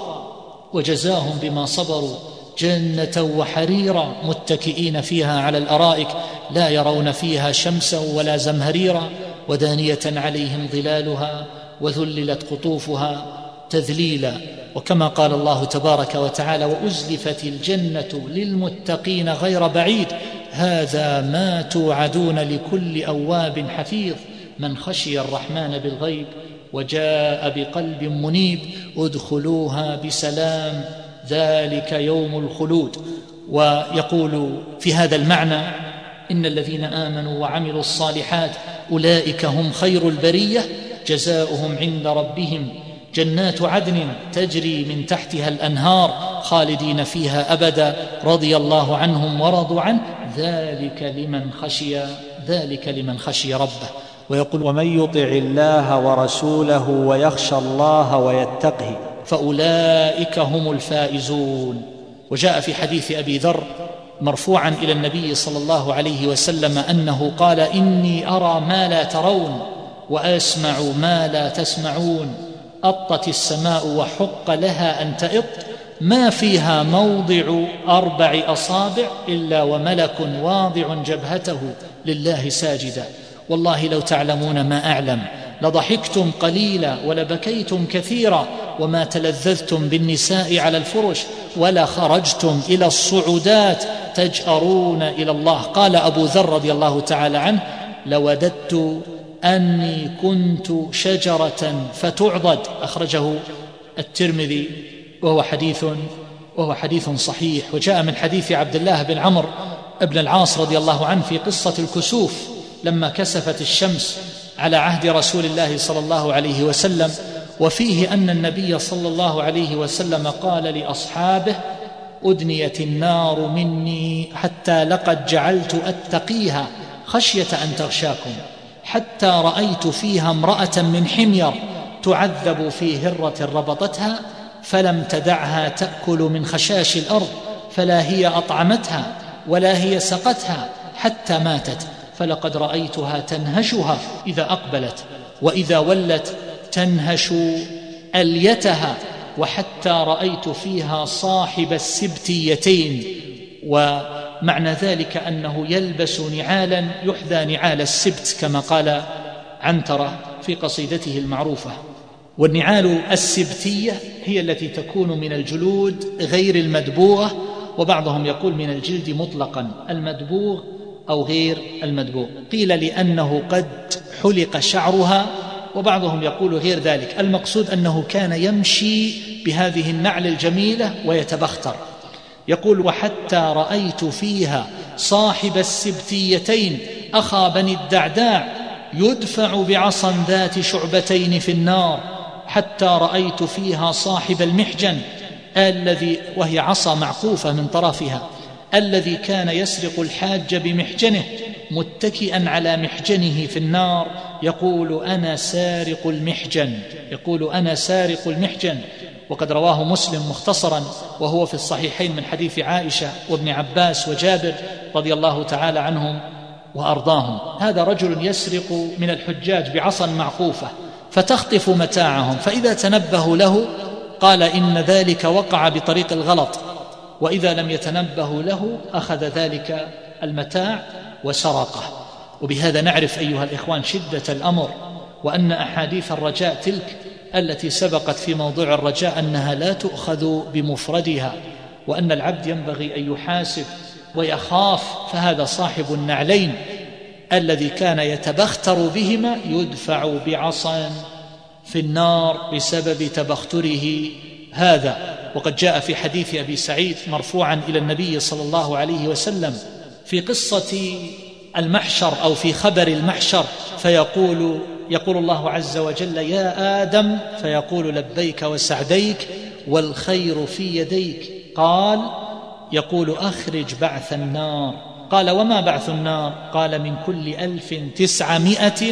وجزاهم بما صبروا جنة وحريرا متكئين فيها على الأرائك لا يرون فيها شمسا ولا زمهريرا ودانية عليهم ظلالها وذللت قطوفها تذليلا. وكما قال الله تبارك وتعالى وأزلفت الجنة للمتقين غير بعيد هذا ما توعدون لكل أواب حفيظ من خشي الرحمن بالغيب وجاء بقلب منيب ادخلوها بسلام ذلك يوم الخلود. ويقول في هذا المعنى إن الذين آمنوا وعملوا الصالحات أولئك هم خير البرية جزاؤهم عند ربهم جنات عدن تجري من تحتها الأنهار خالدين فيها أبدا رضي الله عنهم ورضوا عنه ذلك لمن خشي ذلك لمن خشي ربه. ويقول ومن يطع الله ورسوله ويخشى الله ويتقه فأولئك هم الفائزون. وجاء في حديث أبي ذر مرفوعا إلى النبي صلى الله عليه وسلم أنه قال إني أرى ما لا ترون وأسمع ما لا تسمعون أطت السماء وحق لها أن تئط ما فيها موضع أربع أصابع إلا وملك واضع جبهته لله ساجدا والله لو تعلمون ما أعلم لضحكتم قليلا ولبكيتم كثيرا وما تلذذتم بالنساء على الفرش ولا خرجتم إلى الصعودات تجأرون إلى الله. قال أبو ذر رضي الله تعالى عنه لوددت أني كنت شجرة فتعضد أخرجه الترمذي وهو حديث وهو حديث صحيح. وجاء من حديث عبد الله بن عمرو بن العاص رضي الله عنه في قصة الكسوف لما كسفت الشمس على عهد رسول الله صلى الله عليه وسلم وفيه أن النبي صلى الله عليه وسلم قال لأصحابه أدنيت النار مني حتى لقد جعلت أتقيها خشية أن تغشاكم حتى رأيت فيها امرأة من حمير تعذب في هرة ربطتها فلم تدعها تأكل من خشاش الأرض فلا هي أطعمتها ولا هي سقتها حتى ماتت فلقد رأيتها تنهشها إذا أقبلت وإذا ولت تنهش أليتها وحتى رأيت فيها صاحب السبتيتين. ومعنى ذلك أنه يلبس نعالا يحذى نعال السبت كما قال عنترة في قصيدته المعروفة. والنعال السبتية هي التي تكون من الجلود غير المدبوغة وبعضهم يقول من الجلد مطلقا المدبوغ أو غير المدبوغ. قيل لأنه قد حلق شعرها وبعضهم يقول غير ذلك. المقصود أنه كان يمشي بهذه النعل الجميلة ويتبختر. يقول: وحتى رأيت فيها صاحب السبتيتين أخا بني الدعداع يدفع بعصا ذات شعبتين في النار، حتى رأيت فيها صاحب المحجن الذي، وهي عصا معقوفة من طرفها، الذي كان يسرق الحاج بمحجنه متكئا على محجنه في النار، يقول: أنا سارق المحجن، يقول: أنا سارق المحجن. وقد رواه مسلم مختصرا وهو في الصحيحين من حديث عائشة وابن عباس وجابر رضي الله تعالى عنهم وأرضاهم. هذا رجل يسرق من الحجاج بعصا معقوفة فتخطف متاعهم، فإذا تنبهوا له قال إن ذلك وقع بطريق الغلط، وإذا لم يتنبهوا له أخذ ذلك المتاع وسرقه. وبهذا نعرف أيها الإخوان شدة الأمر، وأن أحاديث الرجاء تلك التي سبقت في موضوع الرجاء أنها لا تؤخذ بمفردها، وأن العبد ينبغي أن يحاسب ويخاف. فهذا صاحب النعلين الذي كان يتبختر بهما يدفع بعصا في النار بسبب تبختره هذا. وقد جاء في حديث أبي سعيد مرفوعا إلى النبي صلى الله عليه وسلم في قصة المحشر أو في خبر المحشر، فيقول يقول الله عز وجل: يا آدم، فيقول: لبيك وسعديك والخير في يديك. قال يقول: أخرج بعث النار. قال: وما بعث النار؟ قال: من كل ألف تسعمائة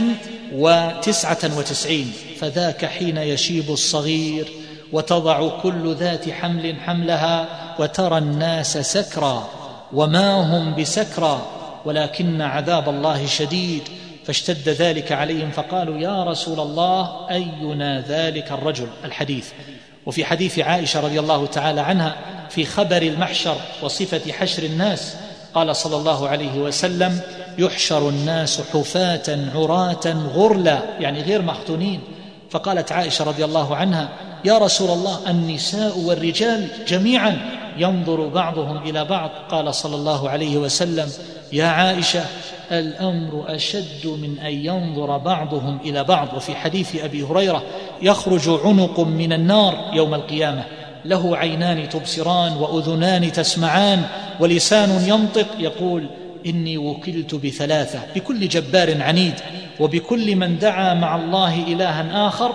وتسعة وتسعين، فذاك حين يشيب الصغير وتضع كل ذات حمل حملها وترى الناس سكرى وما هم بسكرى ولكن عذاب الله شديد. فاشتد ذلك عليهم فقالوا: يا رسول الله، أينا ذلك الرجل؟ الحديث. وفي حديث عائشة رضي الله تعالى عنها في خبر المحشر وصفة حشر الناس قال صلى الله عليه وسلم: يحشر الناس حفاة عراة غرلا، يعني غير مختونين. فقالت عائشة رضي الله عنها: يا رسول الله، النساء والرجال جميعا ينظر بعضهم إلى بعض. قال صلى الله عليه وسلم: يا عائشة، الأمر أشد من أن ينظر بعضهم إلى بعض. وفي حديث أبي هريرة: يخرج عنق من النار يوم القيامة له عينان تبصران وأذنان تسمعان ولسان ينطق، يقول: إني وكلت بثلاثة، بكل جبار عنيد، وبكل من دعا مع الله إلها آخر،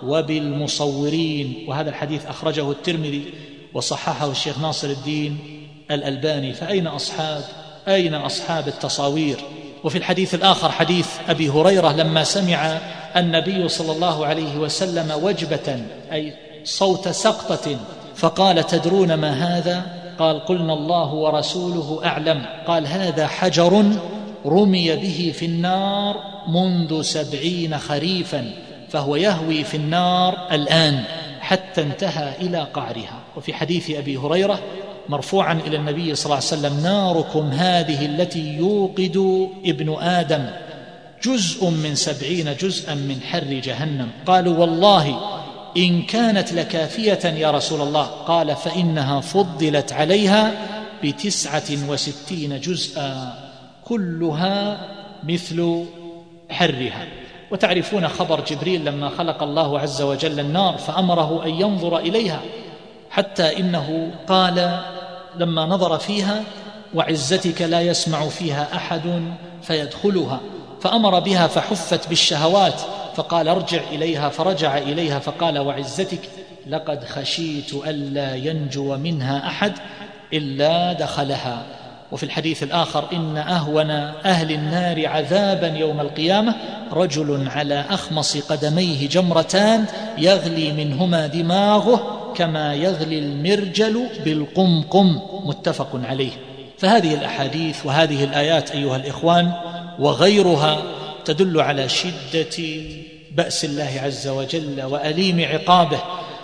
وبالمصورين. وهذا الحديث أخرجه الترمذي وصححه الشيخ ناصر الدين الألباني. فأين أصحاب أين أصحاب التصاوير؟ وفي الحديث الآخر حديث أبي هريرة لما سمع النبي صلى الله عليه وسلم وجبة، أي صوت سقطة، فقال: تدرون ما هذا؟ قال: قلنا الله ورسوله أعلم. قال: هذا حجر رمي به في النار منذ سبعين خريفا، فهو يهوي في النار الآن حتى انتهى إلى قعرها. وفي حديث أبي هريرة مرفوعا إلى النبي صلى الله عليه وسلم: ناركم هذه التي يوقد ابن آدم جزء من سبعين جزءا من حر جهنم. قالوا: والله إن كانت لكافية يا رسول الله. قال: فإنها فضلت عليها بتسعة وستين جزءا كلها مثل حرها. وتعرفون خبر جبريل لما خلق الله عز وجل النار فأمره أن ينظر إليها، حتى إنه قال لما نظر فيها: وعزتك لا يسمع فيها أحد فيدخلها. فأمر بها فحفت بالشهوات، فقال: ارجع إليها، فرجع إليها فقال: وعزتك لقد خشيت ألا ينجو منها أحد إلا دخلها. وفي الحديث الآخر: إن أهون أهل النار عذابا يوم القيامة رجل على أخمص قدميه جمرتان يغلي منهما دماغه كما يغلي المرجل بالقمقم، متفق عليه. فهذه الأحاديث وهذه الآيات أيها الإخوان وغيرها تدل على شدة بأس الله عز وجل وأليم عقابه.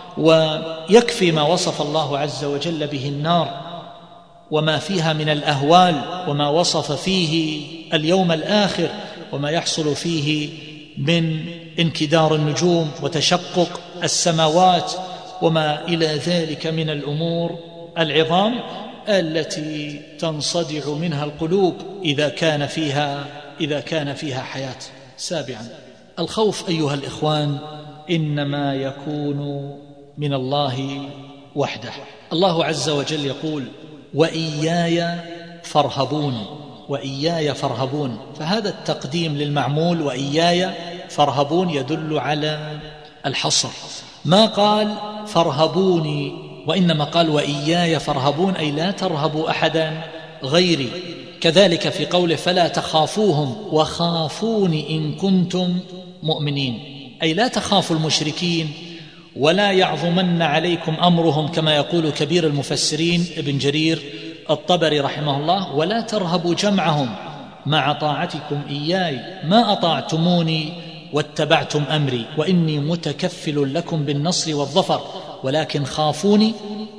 ويكفي ما وصف الله عز وجل به النار وما فيها من الأهوال، وما وصف فيه اليوم الآخر، وما يحصل فيه من انكدار النجوم وتشقق السماوات، وما إلى ذلك من الأمور العظام التي تنصدع منها القلوب إذا كان فيها إذا كان فيها حياة. سابعا، الخوف أيها الإخوان إنما يكون من الله وحده. الله عز وجل يقول: وإياي فارهبون، وإياي فارهبون. فهذا التقديم للمعمول وإياي فارهبون يدل على الحصر، ما قال فارهبوني، وإنما قال وإياي فارهبون، أي لا ترهبوا أحدا غيري. كذلك في قوله فلا تخافوهم وخافوني إن كنتم مؤمنين، أي لا تخافوا المشركين ولا يعظمن عليكم أمرهم، كما يقول كبير المفسرين ابن جرير الطبري رحمه الله، ولا ترهبوا جمعهم مع طاعتكم إياي ما أطعتموني واتبعتم أمري، وإني متكفل لكم بالنصر والظفر، ولكن خافوني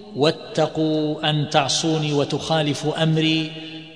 واتقوا أن تعصوني وتخالفوا أمري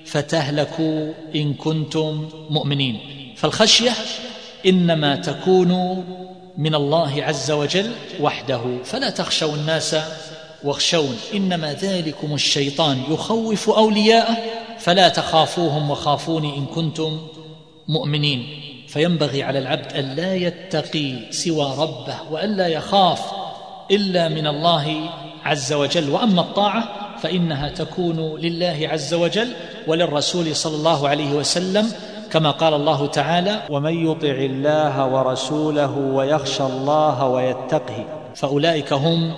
فتهلكوا إن كنتم مؤمنين. فالخشية إنما تكون من الله عز وجل وحده، فلا تخشوا الناس واخشون، إنما ذلكم الشيطان يخوف أولياءه فلا تخافوهم وخافوني إن كنتم مؤمنين. فينبغي على العبد أن لا يتقي سوى ربه وأن لا يخاف إلا من الله عز وجل. وأما الطاعة فإنها تكون لله عز وجل وللرسول صلى الله عليه وسلم، كما قال الله تعالى ومن يطع الله ورسوله ويخشى الله ويتقه فأولئك هم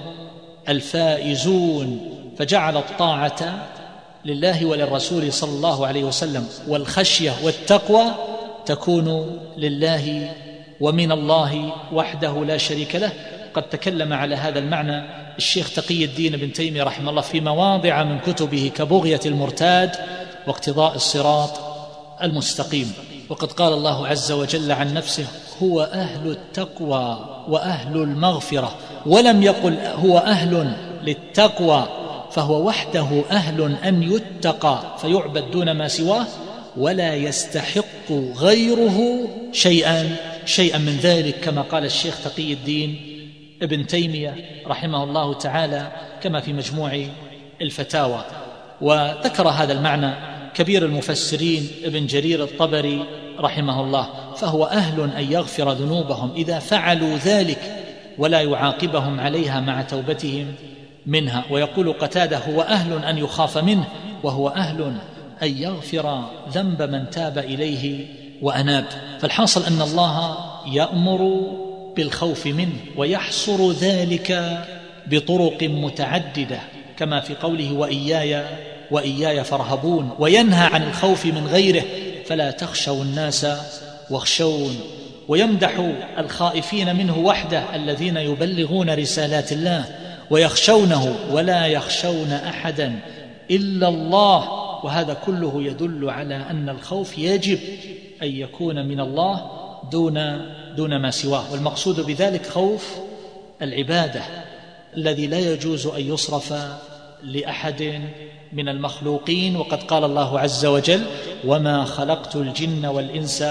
الفائزون. فجعل الطاعة لله وللرسول صلى الله عليه وسلم، والخشية والتقوى تكون لله ومن الله وحده لا شريك له. قد تكلم على هذا المعنى الشيخ تقي الدين بن تيمية رحمه الله في مواضع من كتبه كبغية المرتاد واقتضاء الصراط المستقيم. وقد قال الله عز وجل عن نفسه هو أهل التقوى وأهل المغفرة، ولم يقل هو أهل للتقوى، فهو وحده أهل أن يتقى فيعبد دون ما سواه، ولا يستحق غيره شيئا شيئا من ذلك، كما قال الشيخ تقي الدين ابن تيمية رحمه الله تعالى كما في مجموع الفتاوى. وذكر هذا المعنى كبير المفسرين ابن جرير الطبري رحمه الله، فهو أهل أن يغفر ذنوبهم إذا فعلوا ذلك ولا يعاقبهم عليها مع توبتهم منها. ويقول قتادة هو أهل أن يخاف منه، وهو أهل أن يغفر ذنب من تاب إليه وأناب. فالحاصل أن الله يأمر بالخوف منه ويحصر ذلك بطرق متعددة، كما في قوله وإياي وإياي فارهبون، وينهى عن الخوف من غيره فلا تخشوا الناس واخشون، ويمدح الخائفين منه وحده الذين يبلغون رسالات الله ويخشونه ولا يخشون أحدا إلا الله. وهذا كله يدل على أن الخوف يجب أن يكون من الله دون دون ما سواه. والمقصود بذلك خوف العبادة الذي لا يجوز أن يصرف لأحد من المخلوقين. وقد قال الله عز وجل وما خلقت الجن والإنس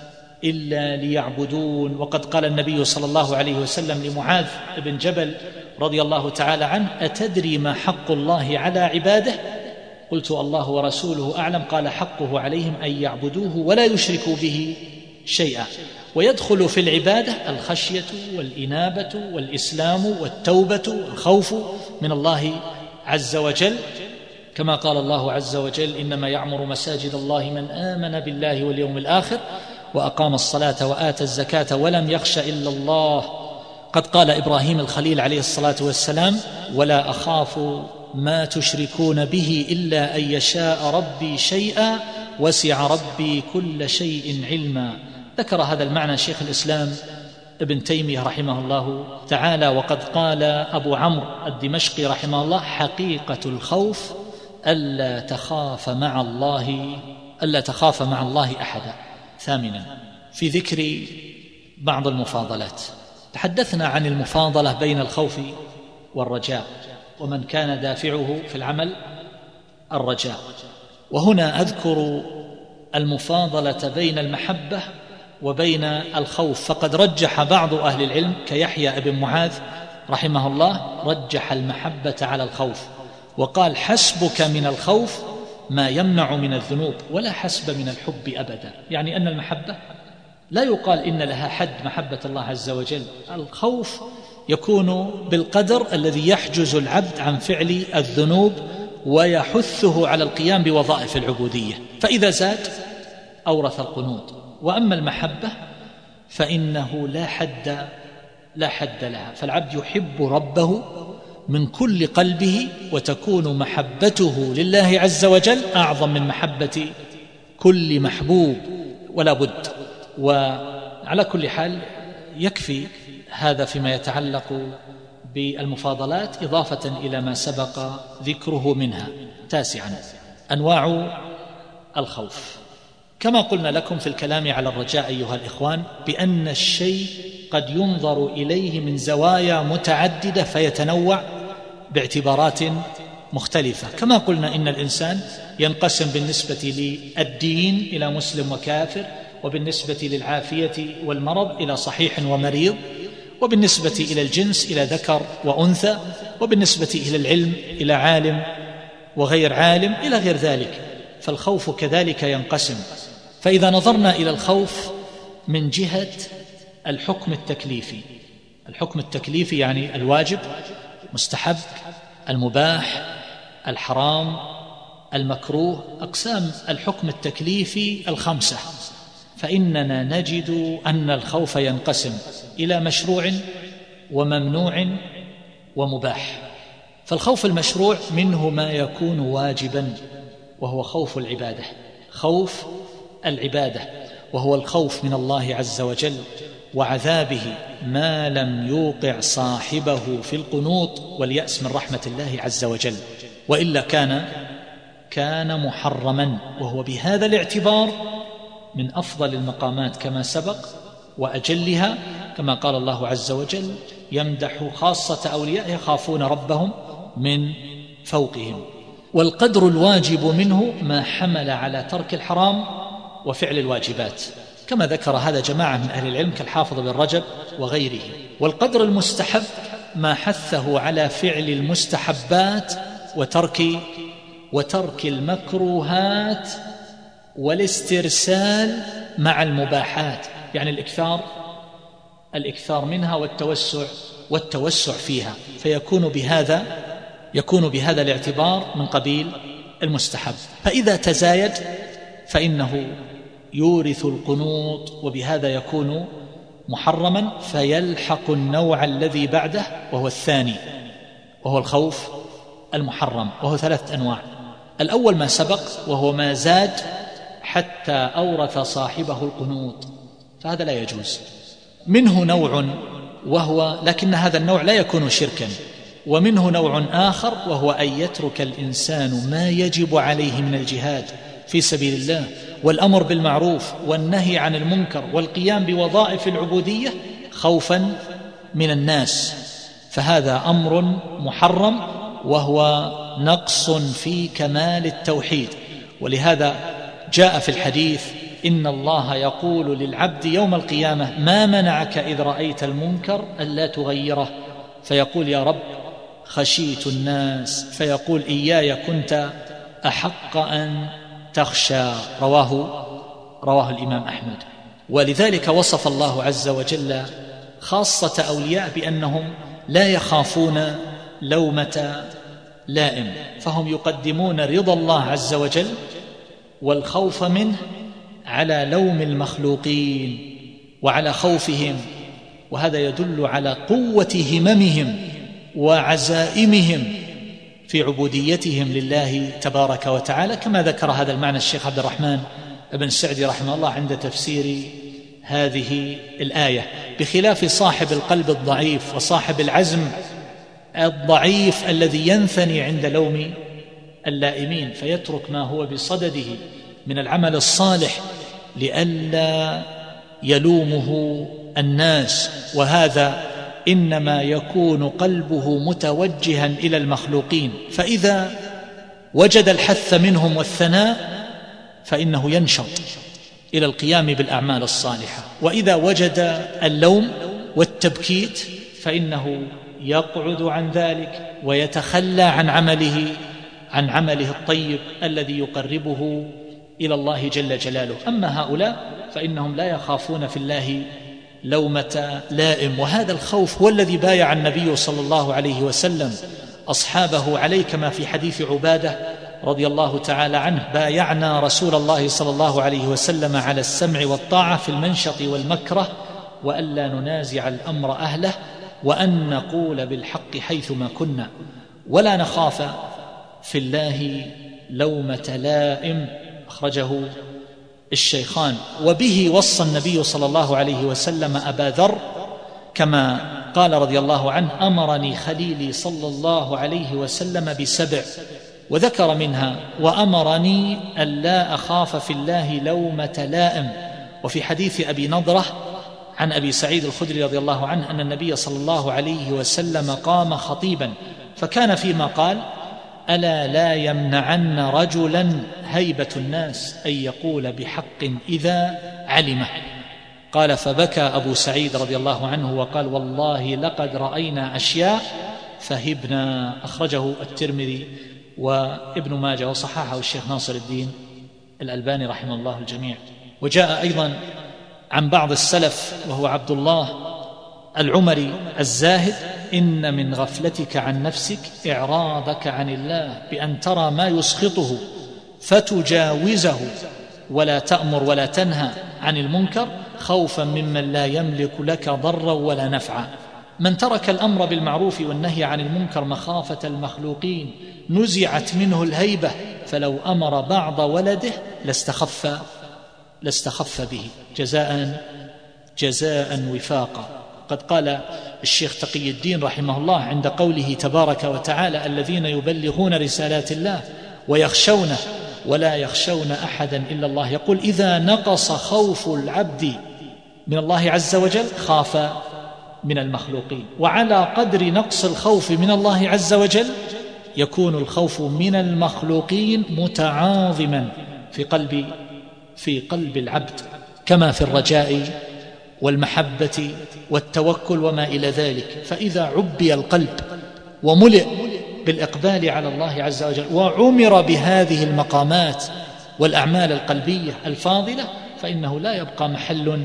إلا ليعبدون. وقد قال النبي صلى الله عليه وسلم لمعاذ بن جبل رضي الله تعالى عنه أتدري ما حق الله على عباده؟ قلت الله ورسوله أعلم. قال حقه عليهم أن يعبدوه ولا يشركوا به شيئا. ويدخل في العبادة الخشية والإنابة والإسلام والتوبة والخوف من الله عز وجل، كما قال الله عز وجل إنما يعمر مساجد الله من آمن بالله واليوم الآخر وأقام الصلاة وآتى الزكاة ولم يخش إلا الله. قد قال إبراهيم الخليل عليه الصلاة والسلام ولا أخاف ما تشركون به إلا أن يشاء ربي شيئا وسع ربي كل شيء علما. ذكر هذا المعنى شيخ الإسلام ابن تيمية رحمه الله تعالى. وقد قال أبو عمرو الدمشقي رحمه الله حقيقة الخوف ألا تخاف مع الله ألا تخاف مع الله أحدا. ثامنا في ذكر بعض المفاضلات، تحدثنا عن المفاضلة بين الخوف والرجاء، ومن كان دافعه في العمل الرجاء. وهنا أذكر المفاضلة بين المحبة وبين الخوف، فقد رجح بعض أهل العلم كيحيى بن معاذ رحمه الله رجح المحبة على الخوف، وقال حسبك من الخوف ما يمنع من الذنوب ولا حسب من الحب أبدا. يعني أن المحبة لا يقال إن لها حد محبة الله عز وجل، الخوف يكون بالقدر الذي يحجز العبد عن فعل الذنوب ويحثه على القيام بوظائف العبودية. فإذا زاد أورث القنوط. وأما المحبة فإنه لا حد لا حد لها، فالعبد يحب ربه من كل قلبه، وتكون محبته لله عز وجل أعظم من محبة كل محبوب ولا بد. وعلى كل حال يكفي هذا فيما يتعلق بالمفاضلات، إضافة إلى ما سبق ذكره منها. تاسعا، أنواع الخوف. كما قلنا لكم في الكلام على الرجاء أيها الإخوان، بأن الشيء قد ينظر إليه من زوايا متعددة فيتنوع باعتبارات مختلفة. كما قلنا إن الإنسان ينقسم بالنسبة للدين إلى مسلم وكافر، وبالنسبة للعافية والمرض إلى صحيح ومريض، وبالنسبة إلى الجنس إلى ذكر وأنثى، وبالنسبة إلى العلم إلى عالم وغير عالم إلى غير ذلك. فالخوف كذلك ينقسم. فإذا نظرنا إلى الخوف من جهة الحكم التكليفي، الحكم التكليفي يعني الواجب، مستحب، المباح، الحرام، المكروه، أقسام الحكم التكليفي الخمسة، فإننا نجد أن الخوف ينقسم إلى مشروع وممنوع ومباح. فالخوف المشروع منه ما يكون واجبا، وهو خوف العبادة، خوف العبادة، وهو الخوف من الله عز وجل وعذابه ما لم يوقع صاحبه في القنوط واليأس من رحمة الله عز وجل، وإلا كان كان محرما. وهو بهذا الاعتبار من أفضل المقامات كما سبق وأجلها، كما قال الله عز وجل يمدح خاصة أوليائه يخافون ربهم من فوقهم. والقدر الواجب منه ما حمل على ترك الحرام وفعل الواجبات، كما ذكر هذا جماعة من أهل العلم كالحافظ بن رجب وغيره. والقدر المستحب ما حثه على فعل المستحبات وترك وترك المكروهات والاسترسال مع المباحات، يعني الإكثار الإكثار منها والتوسع والتوسع فيها، فيكون بهذا يكون بهذا الاعتبار من قبيل المستحب. فإذا تزايد فإنه يورث القنوط، وبهذا يكون محرما، فيلحق النوع الذي بعده وهو الثاني، وهو الخوف المحرم، وهو ثلاث أنواع. الأول ما سبق، وهو ما زاد حتى أورث صاحبه القنوط، فهذا لا يجوز. منه نوع وهو لكن هذا النوع لا يكون شركا. ومنه نوع آخر وهو أن يترك الإنسان ما يجب عليه من الجهاد في سبيل الله والأمر بالمعروف والنهي عن المنكر والقيام بوظائف العبودية خوفا من الناس، فهذا أمر محرم وهو نقص في كمال التوحيد. ولهذا جاء في الحديث إن الله يقول للعبد يوم القيامة ما منعك إذ رأيت المنكر ألا تغيره، فيقول يا رب خشيت الناس، فيقول إياي كنت أحق أن تخشى. رواه رواه الإمام أحمد. ولذلك وصف الله عز وجل خاصة أولياء بأنهم لا يخافون لومة لائم، فهم يقدمون رضا الله عز وجل والخوف منه على لوم المخلوقين وعلى خوفهم، وهذا يدل على قوة هممهم وعزائمهم في عبوديتهم لله تبارك وتعالى، كما ذكر هذا المعنى الشيخ عبد الرحمن بن سعدي رحمه الله عند تفسير هذه الآية، بخلاف صاحب القلب الضعيف وصاحب العزم الضعيف الذي ينثني عند لوم اللائمين، فيترك ما هو بصدده من العمل الصالح لئلا يلومه الناس، وهذا إنما يكون قلبه متوجها إلى المخلوقين، فإذا وجد الحث منهم والثناء فإنه ينشط إلى القيام بالأعمال الصالحة، وإذا وجد اللوم والتبكيت فإنه يقعد عن ذلك ويتخلى عن عمله عن عمله الطيب الذي يقربه إلى الله جل جلاله. أما هؤلاء فإنهم لا يخافون في الله لومة لائم، وهذا الخوف هو الذي بايع النبي صلى الله عليه وسلم أصحابه عليه، كما في حديث عبادة رضي الله تعالى عنه: بايعنا رسول الله صلى الله عليه وسلم على السمع والطاعة في المنشط والمكره، وألا ننازع الأمر أهله، وأن نقول بالحق حيثما كنا، ولا نخاف في الله لومة لائم. أخرجه الشيخان. وبه وصى النبي صلى الله عليه وسلم أبا ذر، كما قال رضي الله عنه: أمرني خليلي صلى الله عليه وسلم بسبع، وذكر منها: وأمرني ألا أخاف في الله لومة لائم. وفي حديث أبي نضرة عن أبي سعيد الخدري رضي الله عنه أن النبي صلى الله عليه وسلم قام خطيبا فكان فيما قال: ألا لا يمنعن رجلا هيبة الناس أن يقول بحق إذا علمه. قال: فبكى أبو سعيد رضي الله عنه وقال: والله لقد رأينا أشياء فهبنا. أخرجه الترمذي وابن ماجه وصححه الشيخ ناصر الدين الألباني رحمه الله الجميع. وجاء أيضا عن بعض السلف وهو عبد الله العمري الزاهد: إن من غفلتك عن نفسك إعراضك عن الله بأن ترى ما يسخطه فتجاوزه، ولا تأمر ولا تنهى عن المنكر خوفا ممن لا يملك لك ضرا ولا نفعا. من ترك الأمر بالمعروف والنهي عن المنكر مخافة المخلوقين نزعت منه الهيبة، فلو أمر بعض ولده لاستخف لاستخف به جزاء جزاء وفاقا. قد قال الشيخ تقي الدين رحمه الله عند قوله تبارك وتعالى: الذين يبلغون رسالات الله ويخشونه ولا يخشون أحدا إلا الله، يقول: إذا نقص خوف العبد من الله عز وجل خاف من المخلوقين، وعلى قدر نقص الخوف من الله عز وجل يكون الخوف من المخلوقين متعاظما في قلب في قلب العبد، كما في الرجاء والمحبة والتوكل وما إلى ذلك. فإذا عبي القلب وملئ بالإقبال على الله عز وجل وعمر بهذه المقامات والأعمال القلبية الفاضلة فإنه لا يبقى محل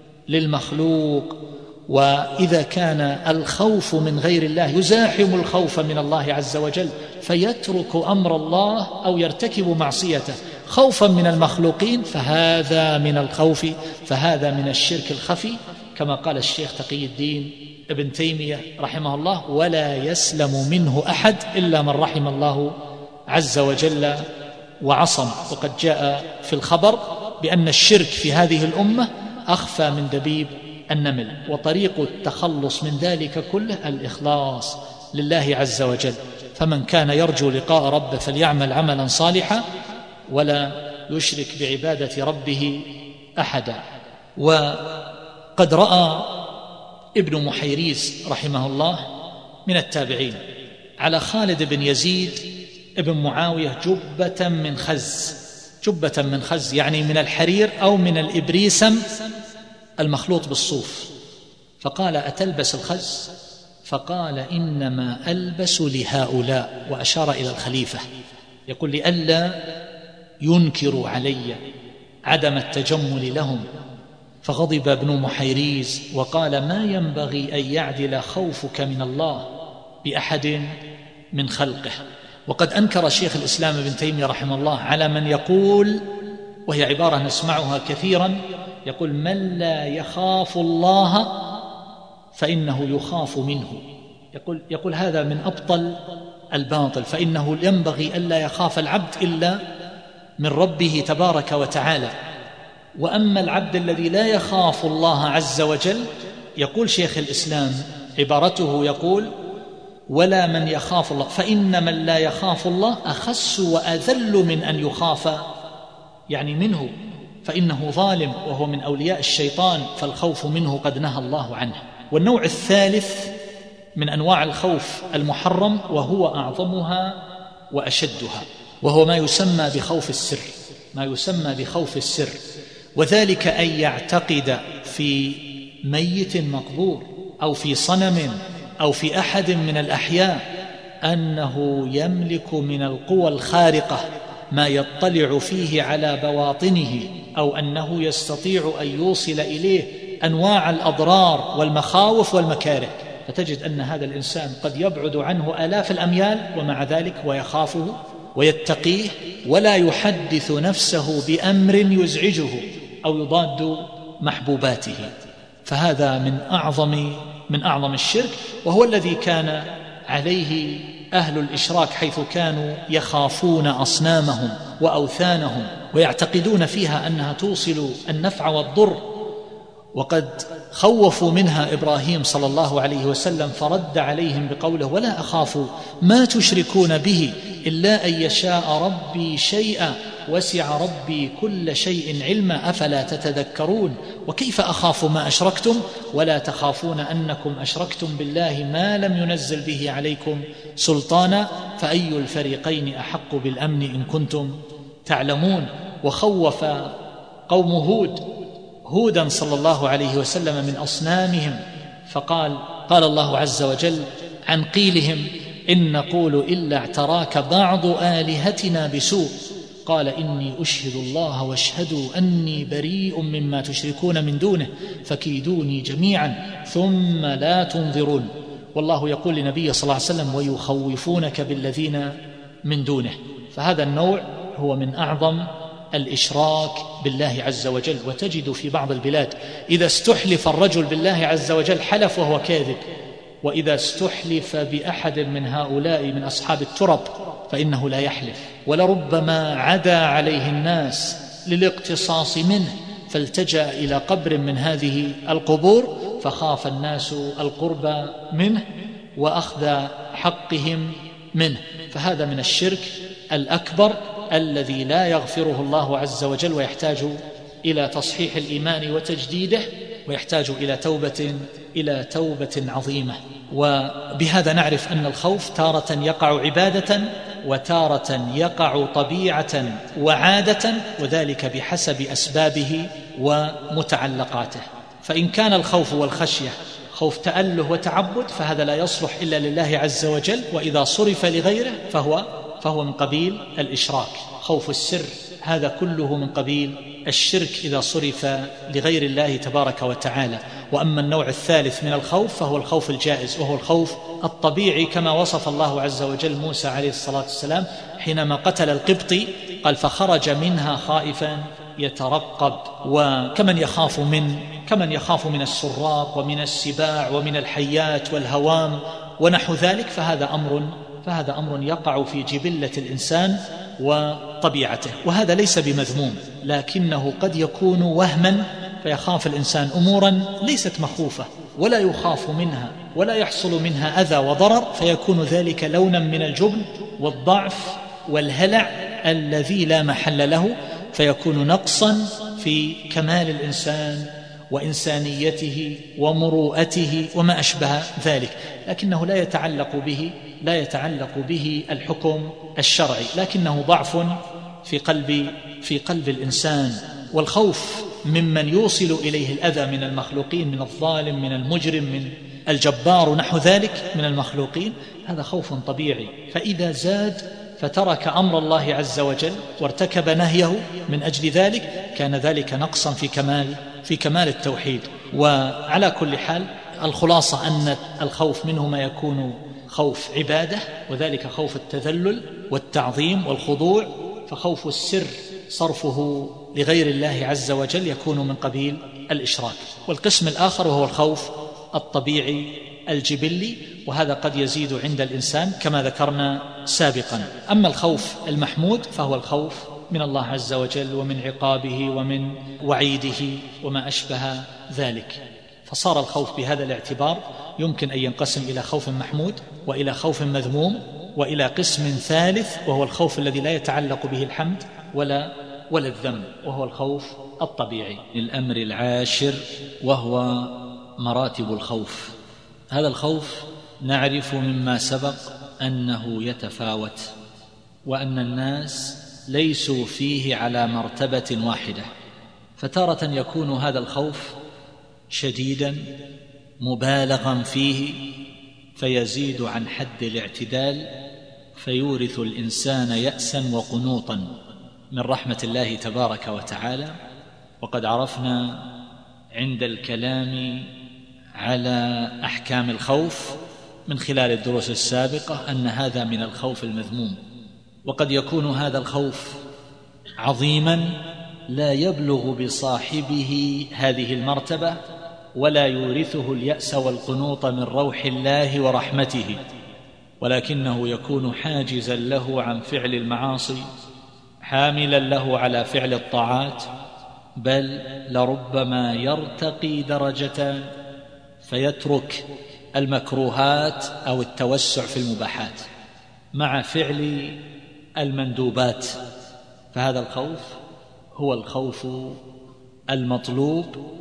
للمخلوق. وإذا كان الخوف من غير الله يزاحم الخوف من الله عز وجل فيترك أمر الله أو يرتكب معصيته خوفا من المخلوقين، فهذا من الخوف فهذا من الشرك الخفي، كما قال الشيخ تقي الدين ابن تيمية رحمه الله: ولا يسلم منه أحد إلا من رحم الله عز وجل وعصم. وقد جاء في الخبر بأن الشرك في هذه الأمة أخفى من دبيب النمل، وطريق التخلص من ذلك كله الإخلاص لله عز وجل. فمن كان يرجو لقاء ربه فليعمل عملا صالحا ولا يشرك بعبادة ربه أحدا. وقد رأى ابن محيريز رحمه الله من التابعين على خالد بن يزيد ابن معاوية جبة من خز، جبة من خز يعني من الحرير أو من الإبريسم المخلوط بالصوف، فقال: أتلبس الخز؟ فقال: إنما ألبس لهؤلاء، وأشار إلى الخليفة، يقول: لئلا ينكروا علي عدم التجمل لهم. فغضب ابن محيريز وقال: ما ينبغي أن يعدل خوفك من الله بأحد من خلقه. وقد أنكر شيخ الإسلام ابن تيمية رحمه الله على من يقول، وهي عبارة نسمعها كثيرا، يقول: من لا يخاف الله فإنه يخاف منه. يقول, يقول هذا من أبطل الباطل، فإنه ينبغي ألا يخاف العبد إلا من ربه تبارك وتعالى. وأما العبد الذي لا يخاف الله عز وجل، يقول شيخ الإسلام عبارته، يقول: ولا من يخاف الله، فإن من لا يخاف الله أخس وأذل من أن يخاف يعني منه، فإنه ظالم وهو من أولياء الشيطان، فالخوف منه قد نهى الله عنه. والنوع الثالث من أنواع الخوف المحرم وهو أعظمها وأشدها، وهو ما يسمى بخوف السر، ما يسمى بخوف السر، وذلك أن يعتقد في ميت مقبور أو في صنم أو في أحد من الأحياء أنه يملك من القوى الخارقة ما يطلع فيه على بواطنه، أو أنه يستطيع أن يوصل إليه أنواع الأضرار والمخاوف والمكاره، فتجد أن هذا الإنسان قد يبعد عنه آلاف الأميال ومع ذلك ويخافه ويتقيه، ولا يحدث نفسه بأمر يزعجه أو يضاد محبوباته. فهذا من أعظم من أعظم الشرك، وهو الذي كان عليه أهل الإشراك، حيث كانوا يخافون أصنامهم وأوثانهم ويعتقدون فيها أنها توصل النفع والضر، وقد خوفوا منها إبراهيم صلى الله عليه وسلم فرد عليهم بقوله: ولا أخاف ما تشركون به إلا أن يشاء ربي شيئا وسع ربي كل شيء علما أفلا تتذكرون. وكيف أخاف ما أشركتم ولا تخافون أنكم أشركتم بالله ما لم ينزل به عليكم سلطانا فأي الفريقين أحق بالأمن إن كنتم تعلمون. وخوف قوم هود هودا صلى الله عليه وسلم من أصنامهم، فقال قال الله عز وجل عن قيلهم: إن نقول إلا اعتراك بعض آلهتنا بسوء قال إني أشهد الله واشهدوا أني بريء مما تشركون من دونه فكيدوني جميعا ثم لا تنظرون. والله يقول لنبيه صلى الله عليه وسلم: ويخوفونك بالذين من دونه. فهذا النوع هو من أعظم الإشراك بالله عز وجل. وتجد في بعض البلاد إذا استحلف الرجل بالله عز وجل حلف وهو كاذب، وإذا استحلف بأحد من هؤلاء من أصحاب الترب فإنه لا يحلف. ولربما عدا عليه الناس للاقتصاص منه فالتجأ إلى قبر من هذه القبور فخاف الناس القرب منه وأخذ حقهم منه. فهذا من الشرك الأكبر الذي لا يغفره الله عز وجل، ويحتاج إلى تصحيح الإيمان وتجديده، ويحتاج إلى توبة إلى توبة عظيمة. وبهذا نعرف أن الخوف تارة يقع عبادة وتارة يقع طبيعة وعادة، وذلك بحسب أسبابه ومتعلقاته. فإن كان الخوف والخشية خوف تأله وتعبد فهذا لا يصلح إلا لله عز وجل، وإذا صرف لغيره فهو فهو من قبيل الإشراك. خوف السر هذا كله من قبيل الشرك إذا صرف لغير الله تبارك وتعالى. وأما النوع الثالث من الخوف فهو الخوف الجائز، وهو الخوف الطبيعي كما وصف الله عز وجل موسى عليه الصلاة والسلام حينما قتل القبطي، قال: فخرج منها خائفا يترقب. وكمن يخاف من كمن يخاف من السراق ومن السباع ومن الحيات والهوام ونحو ذلك، فهذا أمر فهذا أمر يقع في جبلة الإنسان وطبيعته، وهذا ليس بمذموم، لكنه قد يكون وهما، فيخاف الإنسان أمورا ليست مخوفة ولا يخاف منها ولا يحصل منها أذى وضرر، فيكون ذلك لونا من الجبن والضعف والهلع الذي لا محل له، فيكون نقصا في كمال الإنسان وإنسانيته ومروءته وما أشبه ذلك، لكنه لا يتعلق به لا يتعلق به الحكم الشرعي، لكنه ضعف في قلب في قلب الإنسان. والخوف ممن يوصل إليه الأذى من المخلوقين، من الظالم، من المجرم، من الجبار ونحو ذلك من المخلوقين، هذا خوف طبيعي. فإذا زاد فترك أمر الله عز وجل وارتكب نهيه من أجل ذلك، كان ذلك نقصا في كمال في كمال التوحيد. وعلى كل حال الخلاصة أن الخوف منه ما يكون خوف عبادة، وذلك خوف التذلل والتعظيم والخضوع. فخوف السر صرفه لغير الله عز وجل يكون من قبيل الإشراك. والقسم الآخر وهو الخوف الطبيعي الجبلي، وهذا قد يزيد عند الإنسان كما ذكرنا سابقا. أما الخوف المحمود فهو الخوف من الله عز وجل ومن عقابه ومن وعيده وما أشبه ذلك. فصار الخوف بهذا الاعتبار يمكن أن ينقسم إلى خوف محمود وإلى خوف مذموم وإلى قسم ثالث، وهو الخوف الذي لا يتعلق به الحمد ولا ولا الذم، وهو الخوف الطبيعي. الأمر العاشر وهو مراتب الخوف. هذا الخوف نعرف مما سبق أنه يتفاوت، وأن الناس ليسوا فيه على مرتبة واحدة، فتارة يكون هذا الخوف شديدا مبالغا فيه فيزيد عن حد الاعتدال، فيورث الإنسان يأسا وقنوطا من رحمة الله تبارك وتعالى. وقد عرفنا عند الكلام على أحكام الخوف من خلال الدروس السابقة أن هذا من الخوف المذموم، وقد يكون هذا الخوف عظيما لا يبلغ بصاحبه هذه المرتبة ولا يورثه اليأس والقنوط من روح الله ورحمته، ولكنه يكون حاجزا له عن فعل المعاصي، حاملا له على فعل الطاعات، بل لربما يرتقي درجة فيترك المكروهات أو التوسع في المباحات مع فعل المندوبات. فهذا الخوف هو الخوف المطلوب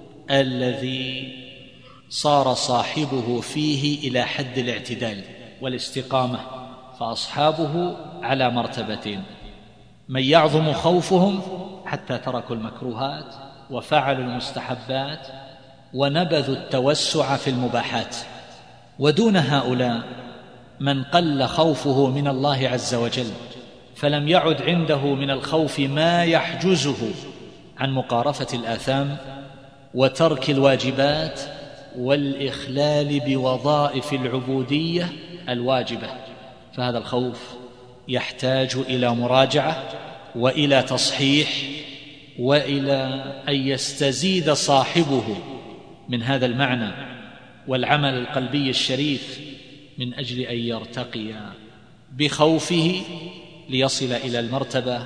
الذي صار صاحبه فيه إلى حد الاعتدال والاستقامة، فأصحابه على مرتبتين: من يعظم خوفهم حتى تركوا المكروهات وفعلوا المستحبات ونبذوا التوسع في المباحات، ودون هؤلاء من قل خوفه من الله عز وجل فلم يعد عنده من الخوف ما يحجزه عن مقارفة الآثام وترك الواجبات والإخلال بوظائف العبودية الواجبة. فهذا الخوف يحتاج إلى مراجعة وإلى تصحيح وإلى أن يستزيد صاحبه من هذا المعنى والعمل القلبي الشريف من أجل أن يرتقي بخوفه ليصل إلى المرتبة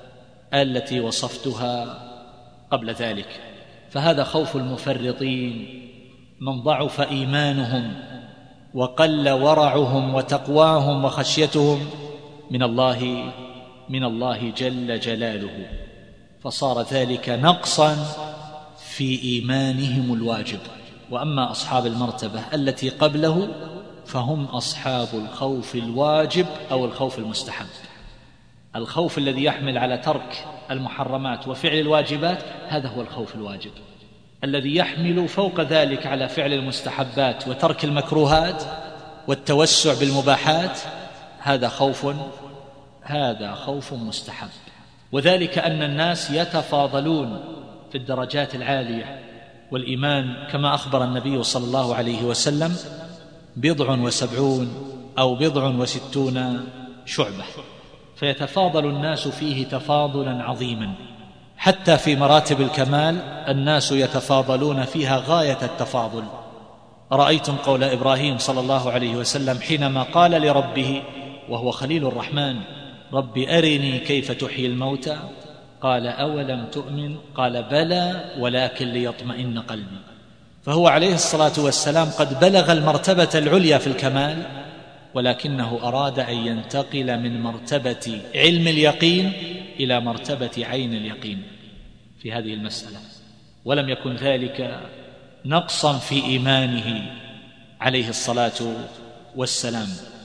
التي وصفتها قبل ذلك. فهذا خوف المفرطين من ضعف إيمانهم وقل ورعهم وتقواهم وخشيتهم من الله من الله جل جلاله، فصار ذلك نقصا في إيمانهم الواجب. وأما أصحاب المرتبة التي قبله فهم أصحاب الخوف الواجب أو الخوف المستحب. الخوف الذي يحمل على ترك المحرمات وفعل الواجبات هذا هو الخوف الواجب. الذي يحمل فوق ذلك على فعل المستحبات وترك المكروهات والتوسع بالمباحات هذا خوف هذا خوف مستحب. وذلك أن الناس يتفاضلون في الدرجات العالية، والإيمان كما أخبر النبي صلى الله عليه وسلم بضع وسبعون أو بضع وستون شعبة، فيتفاضل الناس فيه تفاضلا عظيما، حتى في مراتب الكمال الناس يتفاضلون فيها غاية التفاضل. رأيتم قول إبراهيم صلى الله عليه وسلم حينما قال لربه وهو خليل الرحمن: رب أرني كيف تحيي الموتى، قال أولم تؤمن، قال بلى ولكن ليطمئن قلبي. فهو عليه الصلاة والسلام قد بلغ المرتبة العليا في الكمال، ولكنه أراد أن ينتقل من مرتبة علم اليقين إلى مرتبة عين اليقين في هذه المسألة، ولم يكن ذلك نقصا في إيمانه عليه الصلاة والسلام.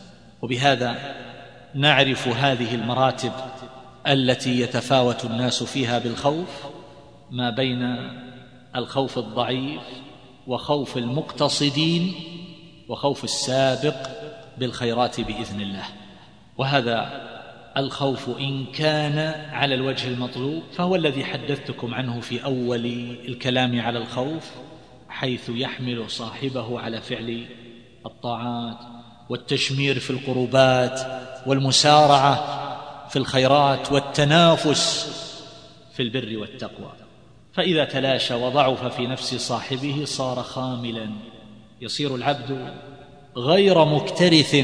وبهذا نعرف هذه المراتب التي يتفاوت الناس فيها بالخوف ما بين الخوف الضعيف وخوف المقتصدين وخوف السابق بالخيرات بإذن الله. وهذا الخوف إن كان على الوجه المطلوب فهو الذي حدثتكم عنه في أول الكلام على الخوف، حيث يحمل صاحبه على فعل الطاعات والتشمير في القربات والمسارعة في الخيرات والتنافس في البر والتقوى. فإذا تلاشى وضعف في نفس صاحبه صار خاملا، يصير العبد غير مكترث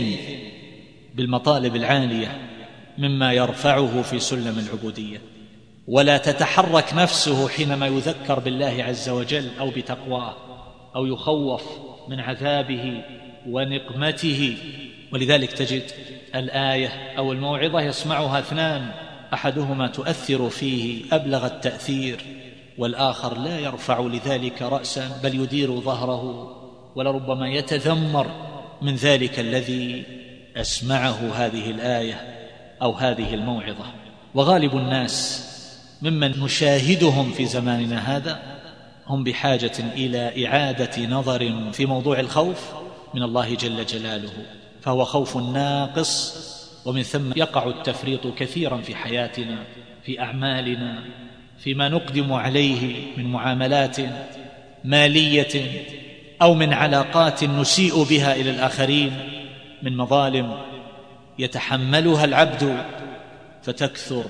بالمطالب العالية مما يرفعه في سلم العبودية، ولا تتحرك نفسه حينما يذكر بالله عز وجل أو بتقواه أو يخوف من عذابه ونقمته. ولذلك تجد الآية أو الموعظة يسمعها اثنان، أحدهما تؤثر فيه أبلغ التأثير والآخر لا يرفع لذلك رأسا بل يدير ظهره، ولربما يتذمر من ذلك الذي أسمعه هذه الآية أو هذه الموعظة. وغالب الناس ممن نشاهدهم في زماننا هذا هم بحاجة إلى إعادة نظر في موضوع الخوف من الله جل جلاله، فهو خوف ناقص، ومن ثم يقع التفريط كثيرا في حياتنا، في أعمالنا، فيما نقدم عليه من معاملات مالية أو من علاقات نسيء بها إلى الآخرين، من مظالم يتحملها العبد فتكثر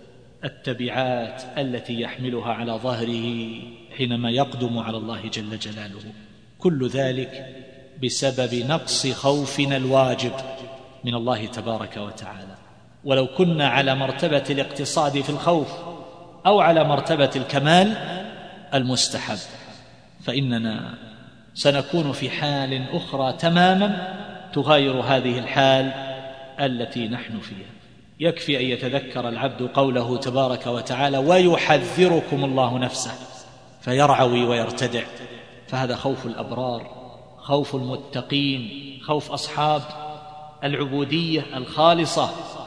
التبعات التي يحملها على ظهره حينما يقدم على الله جل جلاله. كل ذلك بسبب نقص خوفنا الواجب من الله تبارك وتعالى. ولو كنا على مرتبة الاقتصاد في الخوف أو على مرتبة الكمال المستحب فإننا سنكون في حال أخرى تماما تغاير هذه الحال التي نحن فيها. يكفي أن يتذكر العبد قوله تبارك وتعالى: ويحذركم الله نفسه، فيرعوي ويرتدع. فهذا خوف الأبرار، خوف المتقين، خوف أصحاب العبودية الخالصة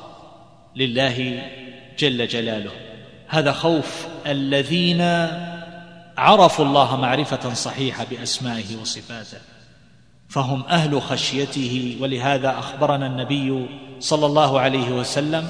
لله جل جلاله. هذا خوف الذين عرفوا الله معرفة صحيحة بأسمائه وصفاته، فهم أهل خشيته. ولهذا أخبرنا النبي صلى الله عليه وسلم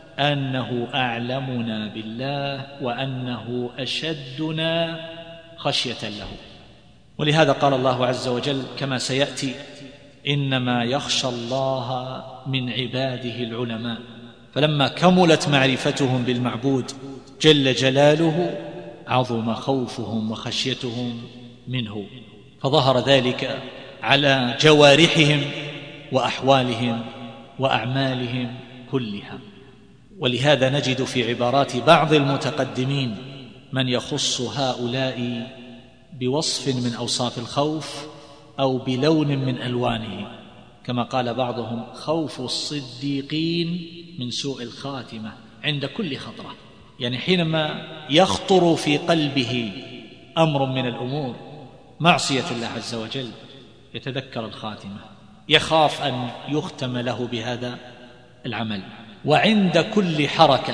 أنه أعلمنا بالله وأنه أشدنا خشية له. ولهذا قال الله عز وجل كما سيأتي: إنما يخشى الله من عباده العلماء. فلما كملت معرفتهم بالمعبود جل جلاله عظم خوفهم وخشيتهم منه، فظهر ذلك على جوارحهم وأحوالهم وأعمالهم كلها. ولهذا نجد في عبارات بعض المتقدمين من يخص هؤلاء بوصف من أوصاف الخوف أو بلون من ألوانه، كما قال بعضهم: خوف الصديقين من سوء الخاتمة عند كل خطرة. يعني حينما يخطر في قلبه أمر من الأمور معصية الله عز وجل يتذكر الخاتمة، يخاف أن يختم له بهذا العمل. وعند كل حركة،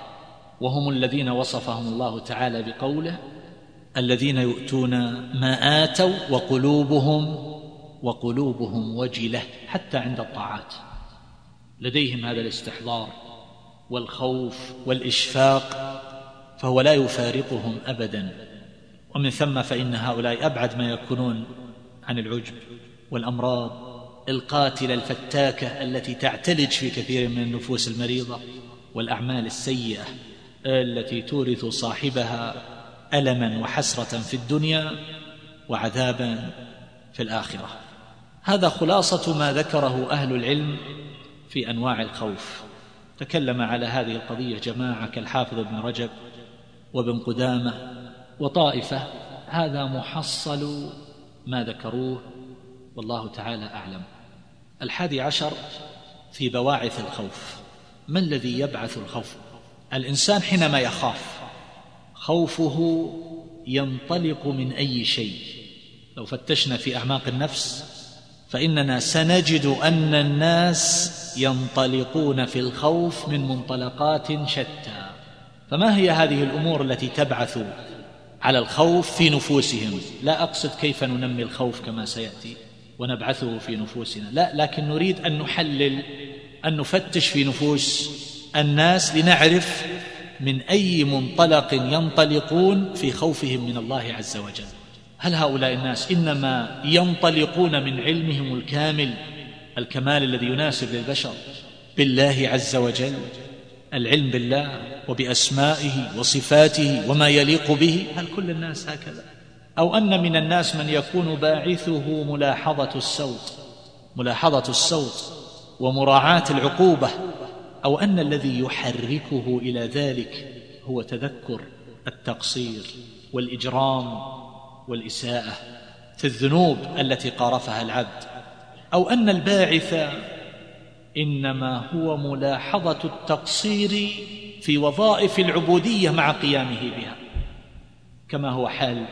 وهم الذين وصفهم الله تعالى بقوله: الذين يؤتون ما آتوا وقلوبهم وقلوبهم وجلة. حتى عند الطاعات لديهم هذا الاستحضار والخوف والإشفاق، فهو لا يفارقهم أبدا. ومن ثم فإن هؤلاء أبعد ما يكونون عن العجب والأمراض القاتلة الفتاكة التي تعتلج في كثير من النفوس المريضة، والأعمال السيئة التي تورث صاحبها ألما وحسرة في الدنيا وعذابا في الآخرة. هذا خلاصة ما ذكره أهل العلم في أنواع الخوف. تكلم على هذه القضية جماعة كالحافظ ابن رجب وابن قدامة وطائفة. هذا محصل ما ذكروه والله تعالى أعلم. الحادي عشر في بواعث الخوف. ما الذي يبعث الخوف؟ الإنسان حينما يخاف خوفه ينطلق من أي شيء. لو فتشنا في أعماق النفس فإننا سنجد أن الناس ينطلقون في الخوف من منطلقات شتى. فما هي هذه الأمور التي تبعث على الخوف في نفوسهم؟ لا أقصد كيف ننمي الخوف كما سيأتي ونبعثه في نفوسنا، لا، لكن نريد أن نحلل، أن نفتش في نفوس الناس لنعرف من أي منطلق ينطلقون في خوفهم من الله عز وجل. هل هؤلاء الناس إنما ينطلقون من علمهم الكامل، الكمال الذي يناسب للبشر بالله عز وجل، العلم بالله وبأسمائه وصفاته وما يليق به؟ هل كل الناس هكذا؟ أو أن من الناس من يكون باعثه ملاحظة السوط ملاحظة السوط ومراعاة العقوبة، أو أن الذي يحركه إلى ذلك هو تذكر التقصير والإجرام والإساءة في الذنوب التي قارفها العبد، أو أن الباعث إنما هو ملاحظة التقصير في وظائف العبودية مع قيامه بها، كما هو حال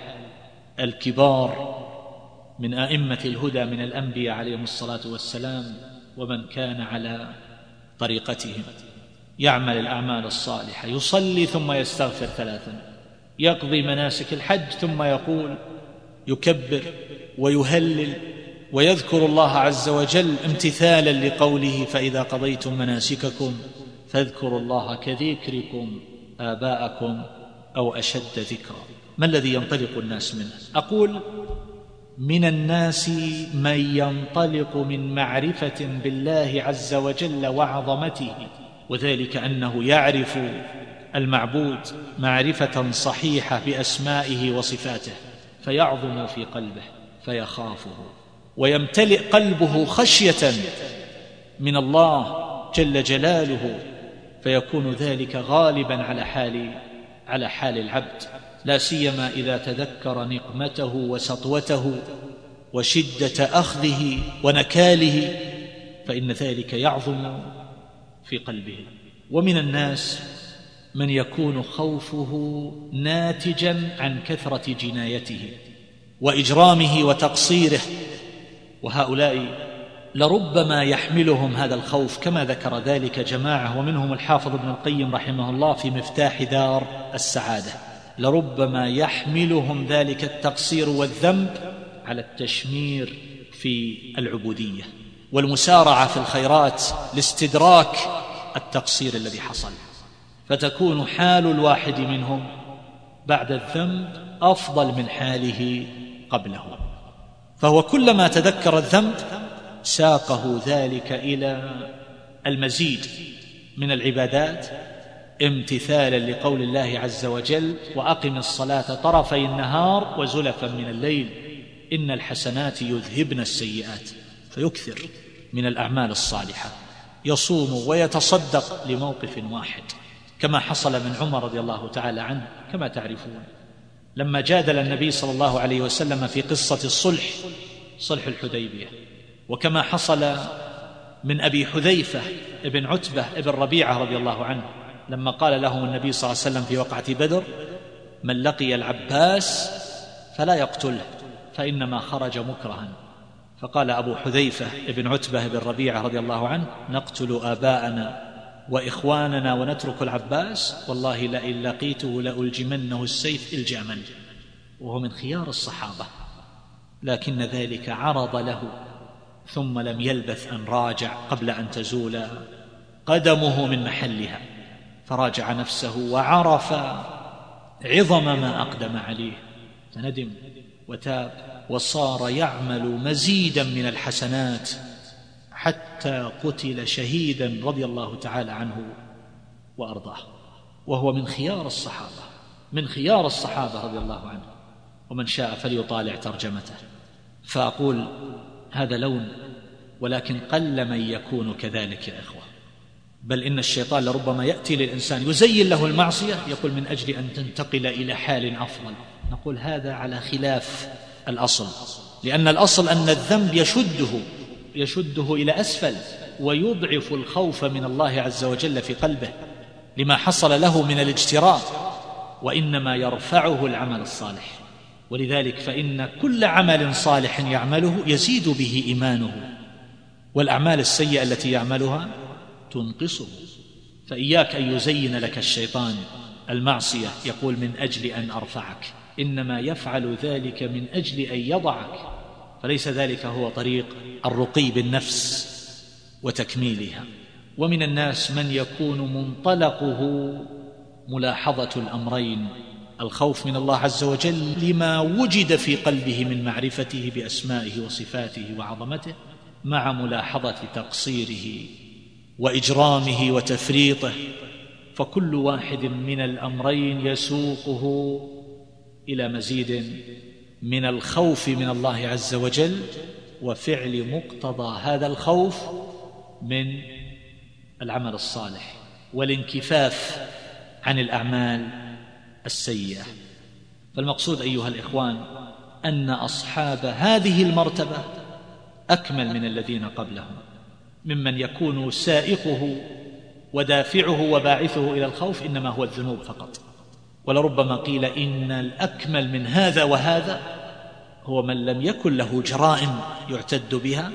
الكبار من أئمة الهدى من الأنبياء عليهم الصلاة والسلام ومن كان على طريقتهم. يعمل الأعمال الصالحة، يصلي ثم يستغفر ثلاثا، يقضي مناسك الحج ثم يقول يكبر ويهلل ويذكر الله عز وجل امتثالا لقوله: فإذا قضيتم مناسككم فاذكروا الله كذكركم آباءكم أو أشد ذكرا. ما الذي ينطلق الناس منه؟ أقول من الناس من ينطلق من معرفة بالله عز وجل وعظمته، وذلك أنه يعرف المعبود معرفة صحيحة بأسمائه وصفاته، فيعظم في قلبه فيخافه، ويمتلئ قلبه خشية من الله جل جلاله، فيكون ذلك غالبا على حال على حال العبد، لا سيما إذا تذكر نقمته وسطوته وشدة أخذه ونكاله، فإن ذلك يعظم في قلبه. ومن الناس من يكون خوفه ناتجا عن كثرة جنايته وإجرامه وتقصيره، وهؤلاء لربما يحملهم هذا الخوف كما ذكر ذلك جماعة، ومنهم الحافظ ابن القيم رحمه الله في مفتاح دار السعادة، لربما يحملهم ذلك التقصير والذنب على التشمير في العبودية والمسارعة في الخيرات لاستدراك التقصير الذي حصل، فتكون حال الواحد منهم بعد الذنب أفضل من حاله قبله، فهو كلما تذكر الذنب ساقه ذلك إلى المزيد من العبادات امتثالا لقول الله عز وجل: وأقم الصلاة طرفي النهار وزلفا من الليل إن الحسنات يذهبن السيئات، فيكثر من الأعمال الصالحة، يصوم ويتصدق لموقف واحد، كما حصل من عمر رضي الله تعالى عنه كما تعرفون لما جادل النبي صلى الله عليه وسلم في قصة الصلح، صلح الحديبية، وكما حصل من أبي حذيفة ابن عتبة ابن ربيعة رضي الله عنه لما قال له النبي صلى الله عليه وسلم في وقعة بدر: من لقي العباس فلا يقتله فإنما خرج مكرها. فقال أبو حذيفة ابن عتبة ابن ربيعة رضي الله عنه: نقتل آباءنا وإخواننا ونترك العباس؟ والله لئن لقيته لألجمنه السيف إلجاما. وهو من خيار الصحابة، لكن ذلك عرض له، ثم لم يلبث أن راجع قبل أن تزول قدمه من محلها، فراجع نفسه وعرف عظم ما أقدم عليه، فندم وتاب وصار يعمل مزيدا من الحسنات حتى قتل شهيدا رضي الله تعالى عنه وأرضاه، وهو من خيار الصحابة من خيار الصحابة رضي الله عنه، ومن شاء فليطالع ترجمته. فأقول هذا لون، ولكن قل من يكون كذلك يا إخوة، بل إن الشيطان لربما يأتي للإنسان يزين له المعصية، يقول من أجل أن تنتقل إلى حال أفضل. نقول هذا على خلاف الأصل، لأن الأصل أن الذنب يشده يشده إلى أسفل، ويضعف الخوف من الله عز وجل في قلبه لما حصل له من الاجتراء، وإنما يرفعه العمل الصالح. ولذلك فإن كل عمل صالح يعمله يزيد به إيمانه، والأعمال السيئة التي يعملها تنقصه. فإياك أن يزين لك الشيطان المعصية يقول من أجل أن أرفعك، إنما يفعل ذلك من أجل أن يضعك، فليس ذلك هو طريق الرقي بالنفس وتكميلها. ومن الناس من يكون منطلقه ملاحظة الأمرين: الخوف من الله عز وجل لما وجد في قلبه من معرفته بأسمائه وصفاته وعظمته، مع ملاحظة تقصيره وإجرامه وتفريطه، فكل واحد من الأمرين يسوقه إلى مزيد من الخوف من الله عز وجل وفعل مقتضى هذا الخوف من العمل الصالح والانكفاف عن الأعمال السيئة. فالمقصود أيها الإخوان أن أصحاب هذه المرتبة أكمل من الذين قبلهم، ممن يكون سائقه ودافعه وباعثه إلى الخوف إنما هو الذنوب فقط. ولربما قيل إن الأكمل من هذا وهذا هو من لم يكن له جرائم يعتد بها،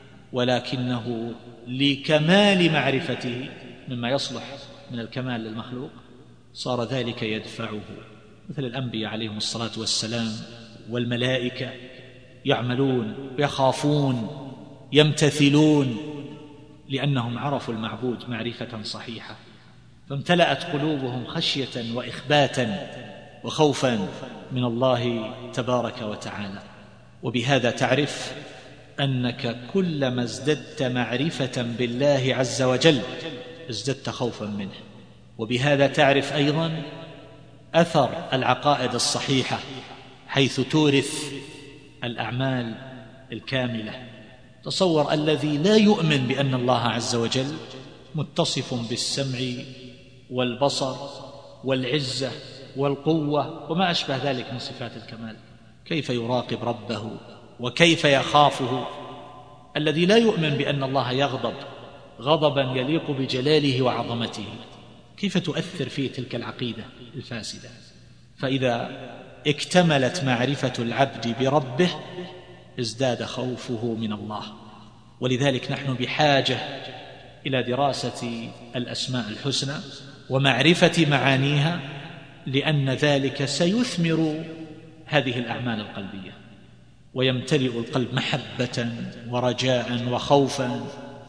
ولكنه لكمال معرفته مما يصلح من الكمال للمخلوق صار ذلك يدفعه، مثل الأنبياء عليهم الصلاة والسلام والملائكة، يعملون يخافون يمتثلون لأنهم عرفوا المعبود معرفة صحيحة، فامتلأت قلوبهم خشية وإخباتا وخوفا من الله تبارك وتعالى. وبهذا تعرف أنك كلما ازددت معرفة بالله عز وجل ازددت خوفا منه. وبهذا تعرف أيضا أثر العقائد الصحيحة حيث تورث الأعمال الكاملة. تصور الذي لا يؤمن بأن الله عز وجل متصف بالسمع والبصر والعزة والقوة وما أشبه ذلك من صفات الكمال، كيف يراقب ربه وكيف يخافه؟ الذي لا يؤمن بأن الله يغضب غضبا يليق بجلاله وعظمته، كيف تؤثر فيه تلك العقيدة الفاسدة؟ فإذا اكتملت معرفة العبد بربه ازداد خوفه من الله. ولذلك نحن بحاجة إلى دراسة الأسماء الحسنى ومعرفة معانيها، لأن ذلك سيثمر هذه الأعمال القلبية ويمتلئ القلب محبة ورجاء وخوفا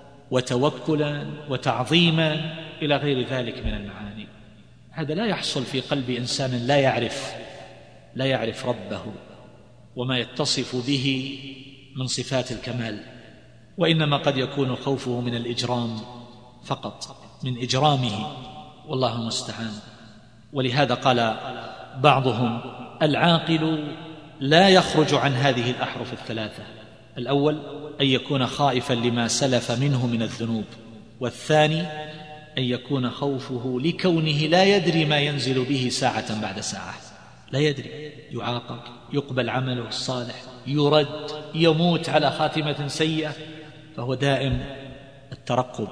وتوكلا وتعظيما إلى غير ذلك من المعاني. هذا لا يحصل في قلب إنسان لا يعرف لا يعرف ربه وما يتصف به من صفات الكمال، وإنما قد يكون خوفه من الإجرام فقط، من إجرامه، والله المستعان. ولهذا قال بعضهم: العاقل لا يخرج عن هذه الأحرف الثلاثة: الأول أن يكون خائفا لما سلف منه من الذنوب، والثاني أن يكون خوفه لكونه لا يدري ما ينزل به ساعة بعد ساعة، لا يدري، يعاقب، يقبل عمله الصالح، يرد، يموت على خاتمة سيئة، فهو دائم الترقب،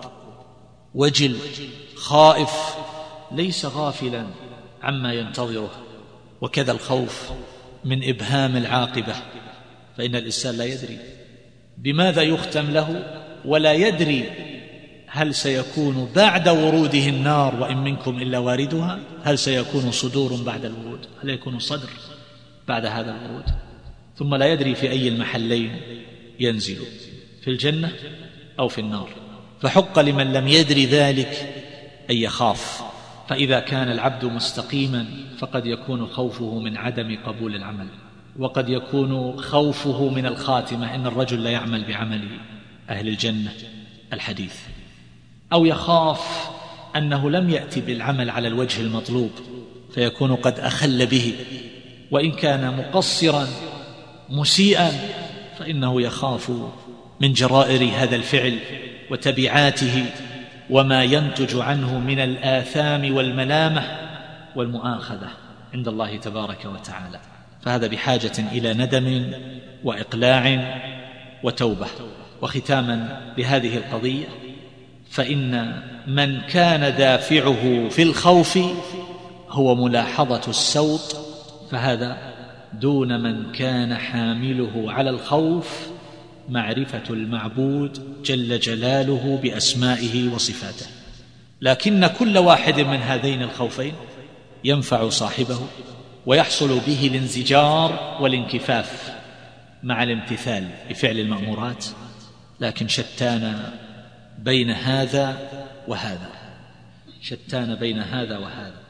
وجل، خائف، ليس غافلا عما ينتظره. وكذا الخوف من إبهام العاقبة، فإن الإنسان لا يدري بماذا يختم له، ولا يدري هل سيكون بعد وروده النار وإن منكم إلا واردها، هل سيكون صدور بعد الورود، هل يكون صدر بعد هذا الورود، ثم لا يدري في أي المحلين ينزل، في الجنة أو في النار. فحق لمن لم يدري ذلك أن يخاف. فإذا كان العبد مستقيما فقد يكون خوفه من عدم قبول العمل، وقد يكون خوفه من الخاتمة، إن الرجل لا يعمل بعمل أهل الجنة الحديث، أو يخاف أنه لم يأتي بالعمل على الوجه المطلوب فيكون قد أخل به، وإن كان مقصرا مسيئا فإنه يخاف من جرائر هذا الفعل وتبعاته وما ينتج عنه من الآثام والملامة والمؤاخذة عند الله تبارك وتعالى. فهذا بحاجة إلى ندم وإقلاع وتوبة. وختاما بهذه القضية، فإن من كان دافعه في الخوف هو ملاحظة السوط، فهذا دون من كان حامله على الخوف معرفة المعبود جل جلاله بأسمائه وصفاته. لكن كل واحد من هذين الخوفين ينفع صاحبه ويحصل به الانزجار والانكفاف مع الامتثال بفعل المأمورات، لكن شتان بين هذا وهذا، شتان بين هذا وهذا.